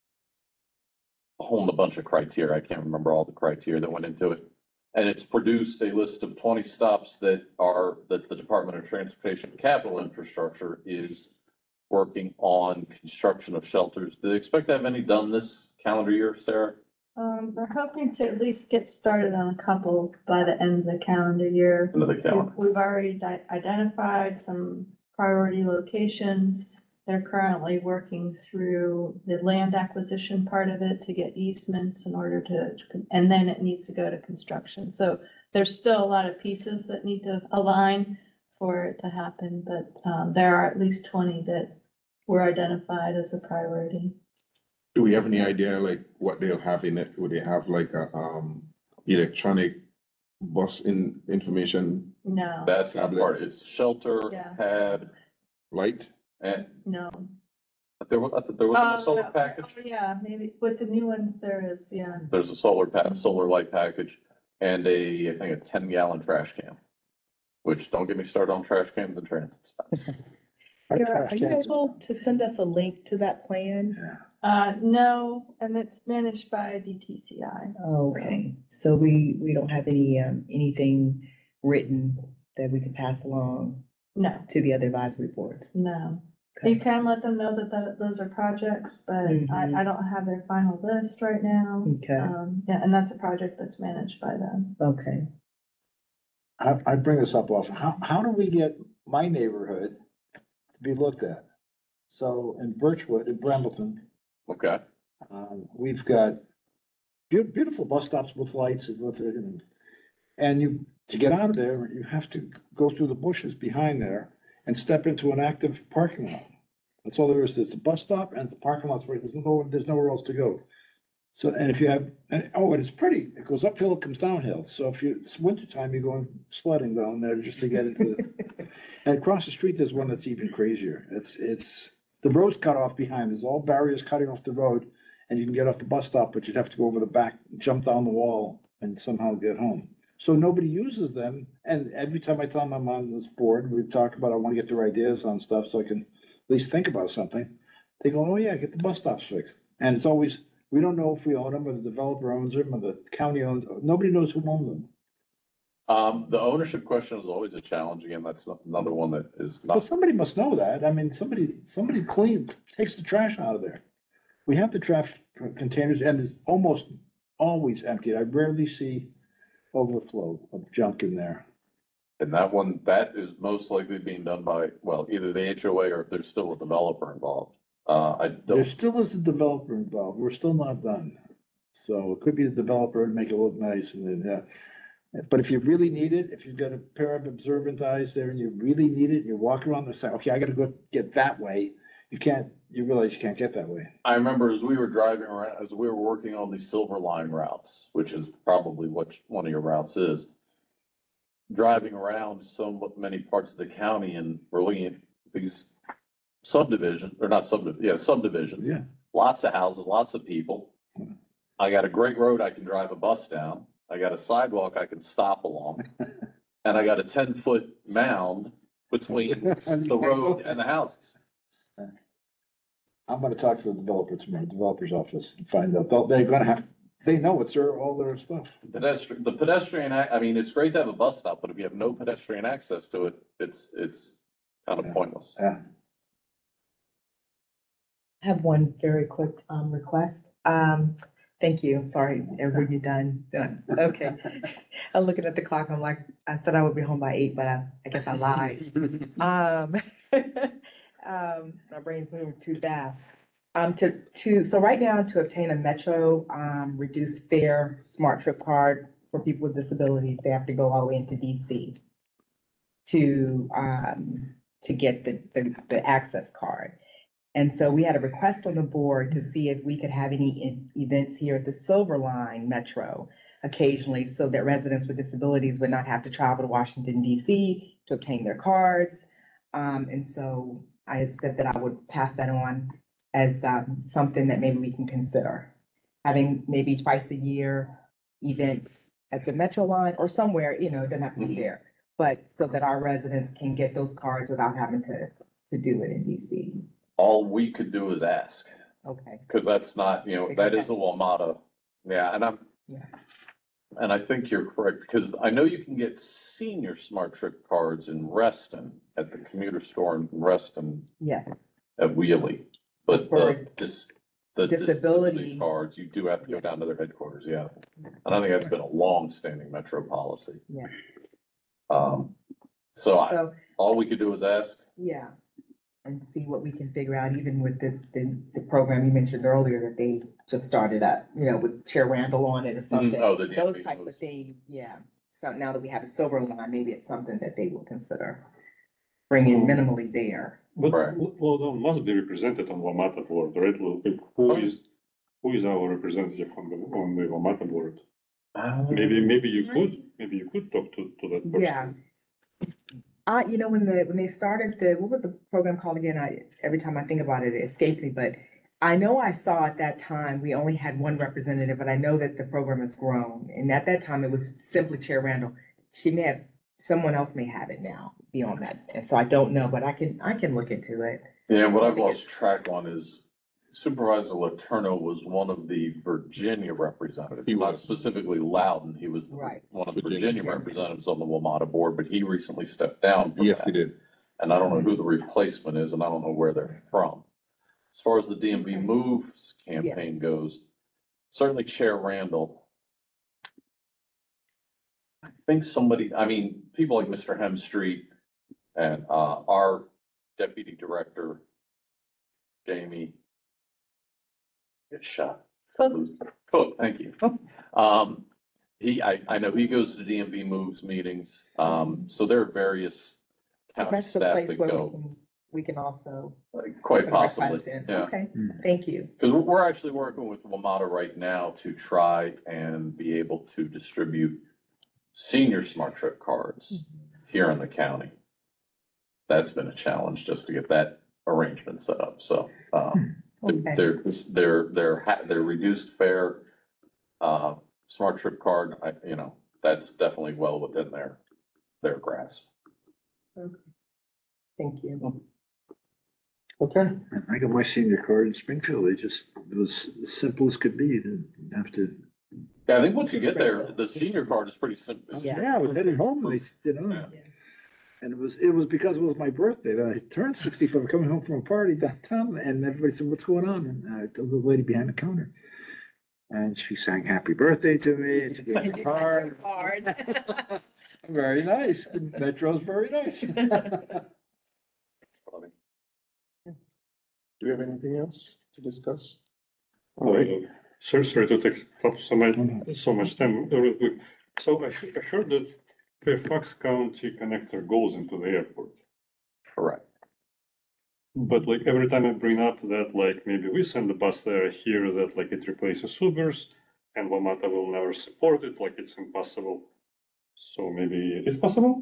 a whole bunch of criteria. I can't remember all the criteria that went into it. And it's produced a list of 20 stops that the Department of Transportation Capital Infrastructure is working on construction of shelters. Do they expect to have any done this calendar year, Sarah? We're hoping to at least get started on a couple by the end of the calendar year. End of the calendar. We've already identified some priority locations. They're currently working through the land acquisition part of it to get easements in order to, and then it needs to go to construction. So there's still a lot of pieces that need to align for it to happen, but there are at least 20 that were identified as a priority. Do we have any idea like what they'll have in it? Would they have like a electronic bus information No, That's not part, it's shelter, Yeah. pad, light? and no. there was a solar Oh, package. yeah, maybe with the new ones there is, yeah. There's a solar light package and I think a 10-gallon trash can. Which, don't get me started on trash cans and transit. Sarah, are you able to send us a link to that plan? No, and it's managed by DTCI. Okay, so we don't have anything written that we can pass along No, to the other advisory boards? no. Okay. You can let them know that those are projects, but I don't have their final list right now. Okay, Yeah, and that's a project that's managed by them. okay. I bring this up often. How do we get my neighborhood to be looked at? So in Birchwood, in Brambleton, Okay, we've got beautiful bus stops with lights and with everything. And you, to get out of there, you have to go through the bushes behind there and step into an active parking lot. That's all there is. There's a bus stop and it's a parking lot. There's nowhere else to go. So, and if you have, and it's pretty. It goes uphill, it comes downhill. So if it's wintertime, you're going sledding down there just to get into the, and across the street, there's one that's even crazier. It's, the road's cut off behind. There's all barriers cutting off the road and you can get off the bus stop, but you'd have to go over the back, jump down the wall and somehow get home. So nobody uses them, and every time I tell them I'm on this board, we talk about, I wanna get their ideas on stuff so I can at least think about something. They go, oh yeah, get the bus stops fixed. And it's always, we don't know if we own them, or the developer owns them, or the county owns, nobody knows who owns them. The ownership question is always a challenge. Again, that's another one that is Well, not, somebody must know that. I mean, somebody takes the trash out of there. We have the trash containers and it's almost always empty. I rarely see overflow of junk in there. and that one, that is most likely being done by, well, either the HOA or if there's still a developer involved. I There don't, still is a developer involved. We're still not done. So it could be the developer and make it look nice and then, but if you really need it, if you've got a pair of observant eyes there and you really need it, you walk around the side, okay, I gotta go get that way. You realize you can't get that way. I remember as we were driving around, as we were working on these Silver Line routes, which is probably what one of your routes is. Driving around so many parts of the county and we're looking at these subdivisions, or not subdivisions, yeah, subdivisions. Yeah. Lots of houses, lots of people. I got a great road I can drive a bus down. I got a sidewalk I can stop along. And I got a 10-foot mound between the road and the houses. I'm gonna talk to the developer tomorrow, developer's office, and find out. They know it's all their stuff. The pedestrian, I mean, it's great to have a bus stop, but if you have no pedestrian access to it, it's kind of pointless. Yeah. I have one very quick request. Thank you. I'm sorry, were you done? Done. Okay. I'm looking at the clock. I'm like, I said I would be home by 8, but I guess I lied. My brain's moving too fast. So right now, to obtain a Metro reduced fare smart trip card for people with disabilities, they have to go all the way into DC to get the access card. And so we had a request on the board to see if we could have any events here at the Silver Line Metro occasionally, so that residents with disabilities would not have to travel to Washington DC to obtain their cards. And so I had said that I would pass that on as something that maybe we can consider. Having maybe twice a year events at the Metro line or somewhere, it doesn't have to be there. But so that our residents can get those cards without having to do it in DC. All we could do is ask, Okay. because that's not, that is a WMATA. Yeah, Yeah. and I think you're correct, because I know you can get senior smart trip cards in Reston at the commuter store in Reston Yes. at Wheelie. But For the disability disability cards, you do have to go down to their headquarters, yeah. And I think that's been a long-standing Metro policy. Yeah. So So, all we could do is ask. yeah, and see what we can figure out, even with the program you mentioned earlier that they just started up, with Chair Randall on it or something. Oh, the Those DMV type of moves. things, yeah. So now that we have a Silver Line, maybe it's something that they will consider bringing minimally there. But Right. Loudoun must be represented on WMATA board, right? Like, who is our representative on the WMATA board? Maybe you could talk to that person. Yeah. When they started what was the program called again? Every time I think about it, it escapes me, but I know I saw at that time, we only had one representative, but I know that the program has grown. And at that time, it was simply Chair Randall. Someone else may have it now beyond that. And so I don't know, but I can look into it. Yeah, what I've think lost track on is Supervisor Letourneau was one of the Virginia representatives, He not was. specifically Loudon. He was Right. one of the Virginia representatives on the WMATA board, but he recently stepped down from Yes, he that. did. And I don't know who the replacement is, and I don't know where they're from. As far as the DMV Moves campaign goes, certainly Chair Randall. I think people like Mr. Hemstreet and our deputy director, Jamie. Get shot. Cook, thank you. I know he goes to DMV Moves meetings, so there are various So county that's the staff place that where go, we can also. quite put a request possibly, in. yeah. Okay, thank you. Because we're actually working with WMATA right now to try and be able to distribute senior Smart Trip cards here in the county. That's been a challenge just to get that arrangement set up, so, Okay. their reduced fare, smart trip card, that's definitely well within their grasp. Thank you. Okay. I got my senior card in Springfield. It was as simple as could be. You didn't have to. Yeah, I think once you get there, the senior card is pretty simple. It's Yeah. Yeah, I was headed home and Yeah. and it was because it was my birthday that I turned 65, coming home from a party downtown, and everybody said, "What's going on?" And I told the lady behind the counter. And she sang happy birthday to me, and she gave me a card. Very nice. Metro's very nice. funny. Do we have anything else to discuss? Sorry to take up so much time. Real quick. So I heard that Fairfax County connector goes into the airport. Correct. But like every time I bring up that, like maybe we send the bus there, I hear that like it replaces Ubers and WMATA will never support it, like it's impossible. So maybe it is possible?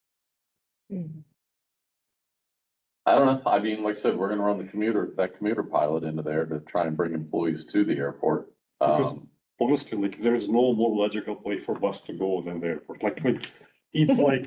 I don't know. I mean, like I said, we're gonna run that commuter pilot into there to try and bring employees to the airport. Honestly, like there is no more logical place for bus to go than the airport. Like it's like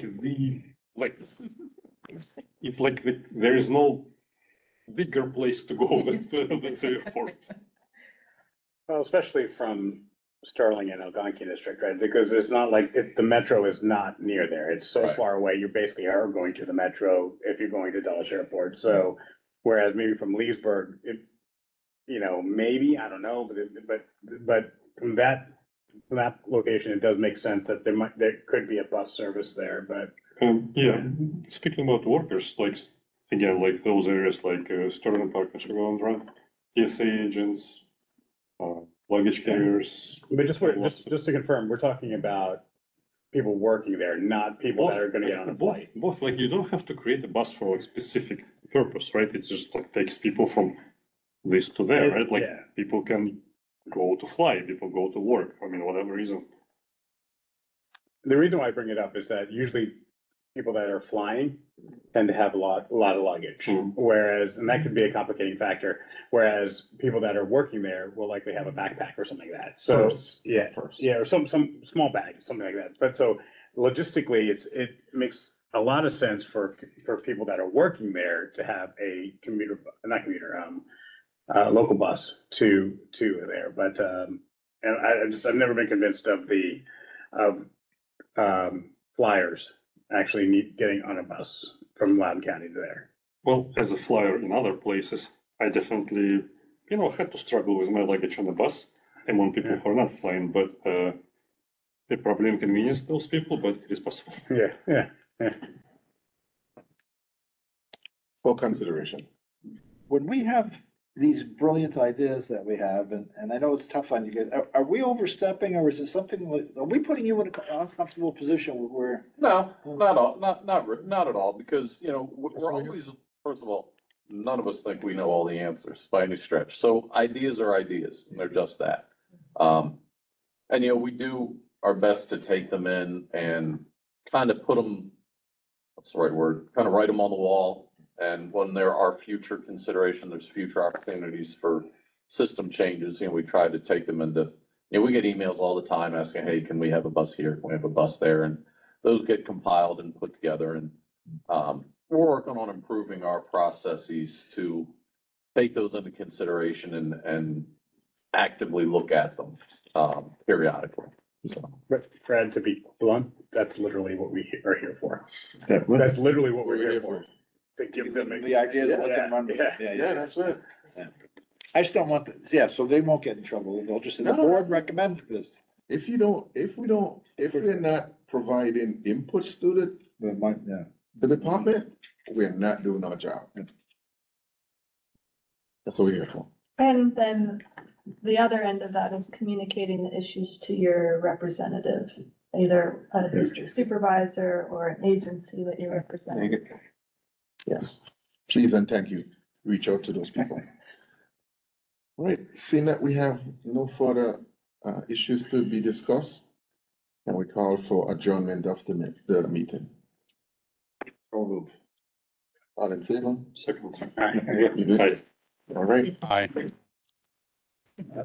there is no bigger place to go than the airport. Well, especially from Sterling and Algonquin district, right? Because it's not like the metro is not near there. It's so Right. far away. You basically are going to the metro if you're going to Dulles Airport. So whereas maybe from Leesburg, maybe, I don't know, but from that location, it does make sense that there could be a bus service there, but Yeah, speaking about workers, like again, like those areas like Sterling Park and Sugar Land Run, TSA agents, luggage carriers. But just to confirm, we're talking about people working there, not people that are gonna get on a flight. Both, like you don't have to create a bus for a specific purpose, right? It just like takes people from this to there, right? Like Yeah. people can go to fly, people go to work, I mean, whatever reason. The reason why I bring it up is that usually people that are flying tend to have a lot of luggage. Mm. Whereas, and that could be a complicating factor, whereas people that are working there will likely have a backpack or something like that. So, Purse. yeah, Purse. yeah, or some small bag, something like that. But so logistically, it makes a lot of sense for people that are working there to have a local bus to there. But, and I've never been convinced of flyers actually getting on a bus from Loudoun County to there. Well, as a flyer in other places, I definitely, had to struggle with my luggage on the bus among people who are not flying, but they probably inconvenience those people, but it is possible. Yeah. For consideration. When we have these brilliant ideas that we have, and I know it's tough on you guys, are we overstepping, or is it something like, are we putting you in an uncomfortable position where? No, not at all, because, we're always, first of all, none of us think we know all the answers by any stretch. So ideas are ideas, and they're just that. And, we do our best to take them in and kind of put them, what's the right word, kind of write them on the wall. And when there are future consideration, there's future opportunities for system changes, we try to take them into, we get emails all the time asking, hey, can we have a bus here? Can we have a bus there? And those get compiled and put together. And we're working on improving our processes to take those into consideration and actively look at them periodically. So. But Fred, to be blunt, that's literally what we are here for. Yeah. That's literally what we're here for. To give them The ideas, let them run with it. Yeah, that's right. I just don't want, so they won't get in trouble. They'll just say, the No. board recommended this. If we're not providing inputs to the department, we're not doing our job. That's what we're here for. And then the other end of that is communicating the issues to your representative, either a district supervisor or an agency that you represent. Yes, please and thank you. Reach out to those people. All right, seeing that we have no further issues to be discussed, and we call for adjournment of the meeting. All in favor? Second. You did? Aye. All right. Aye.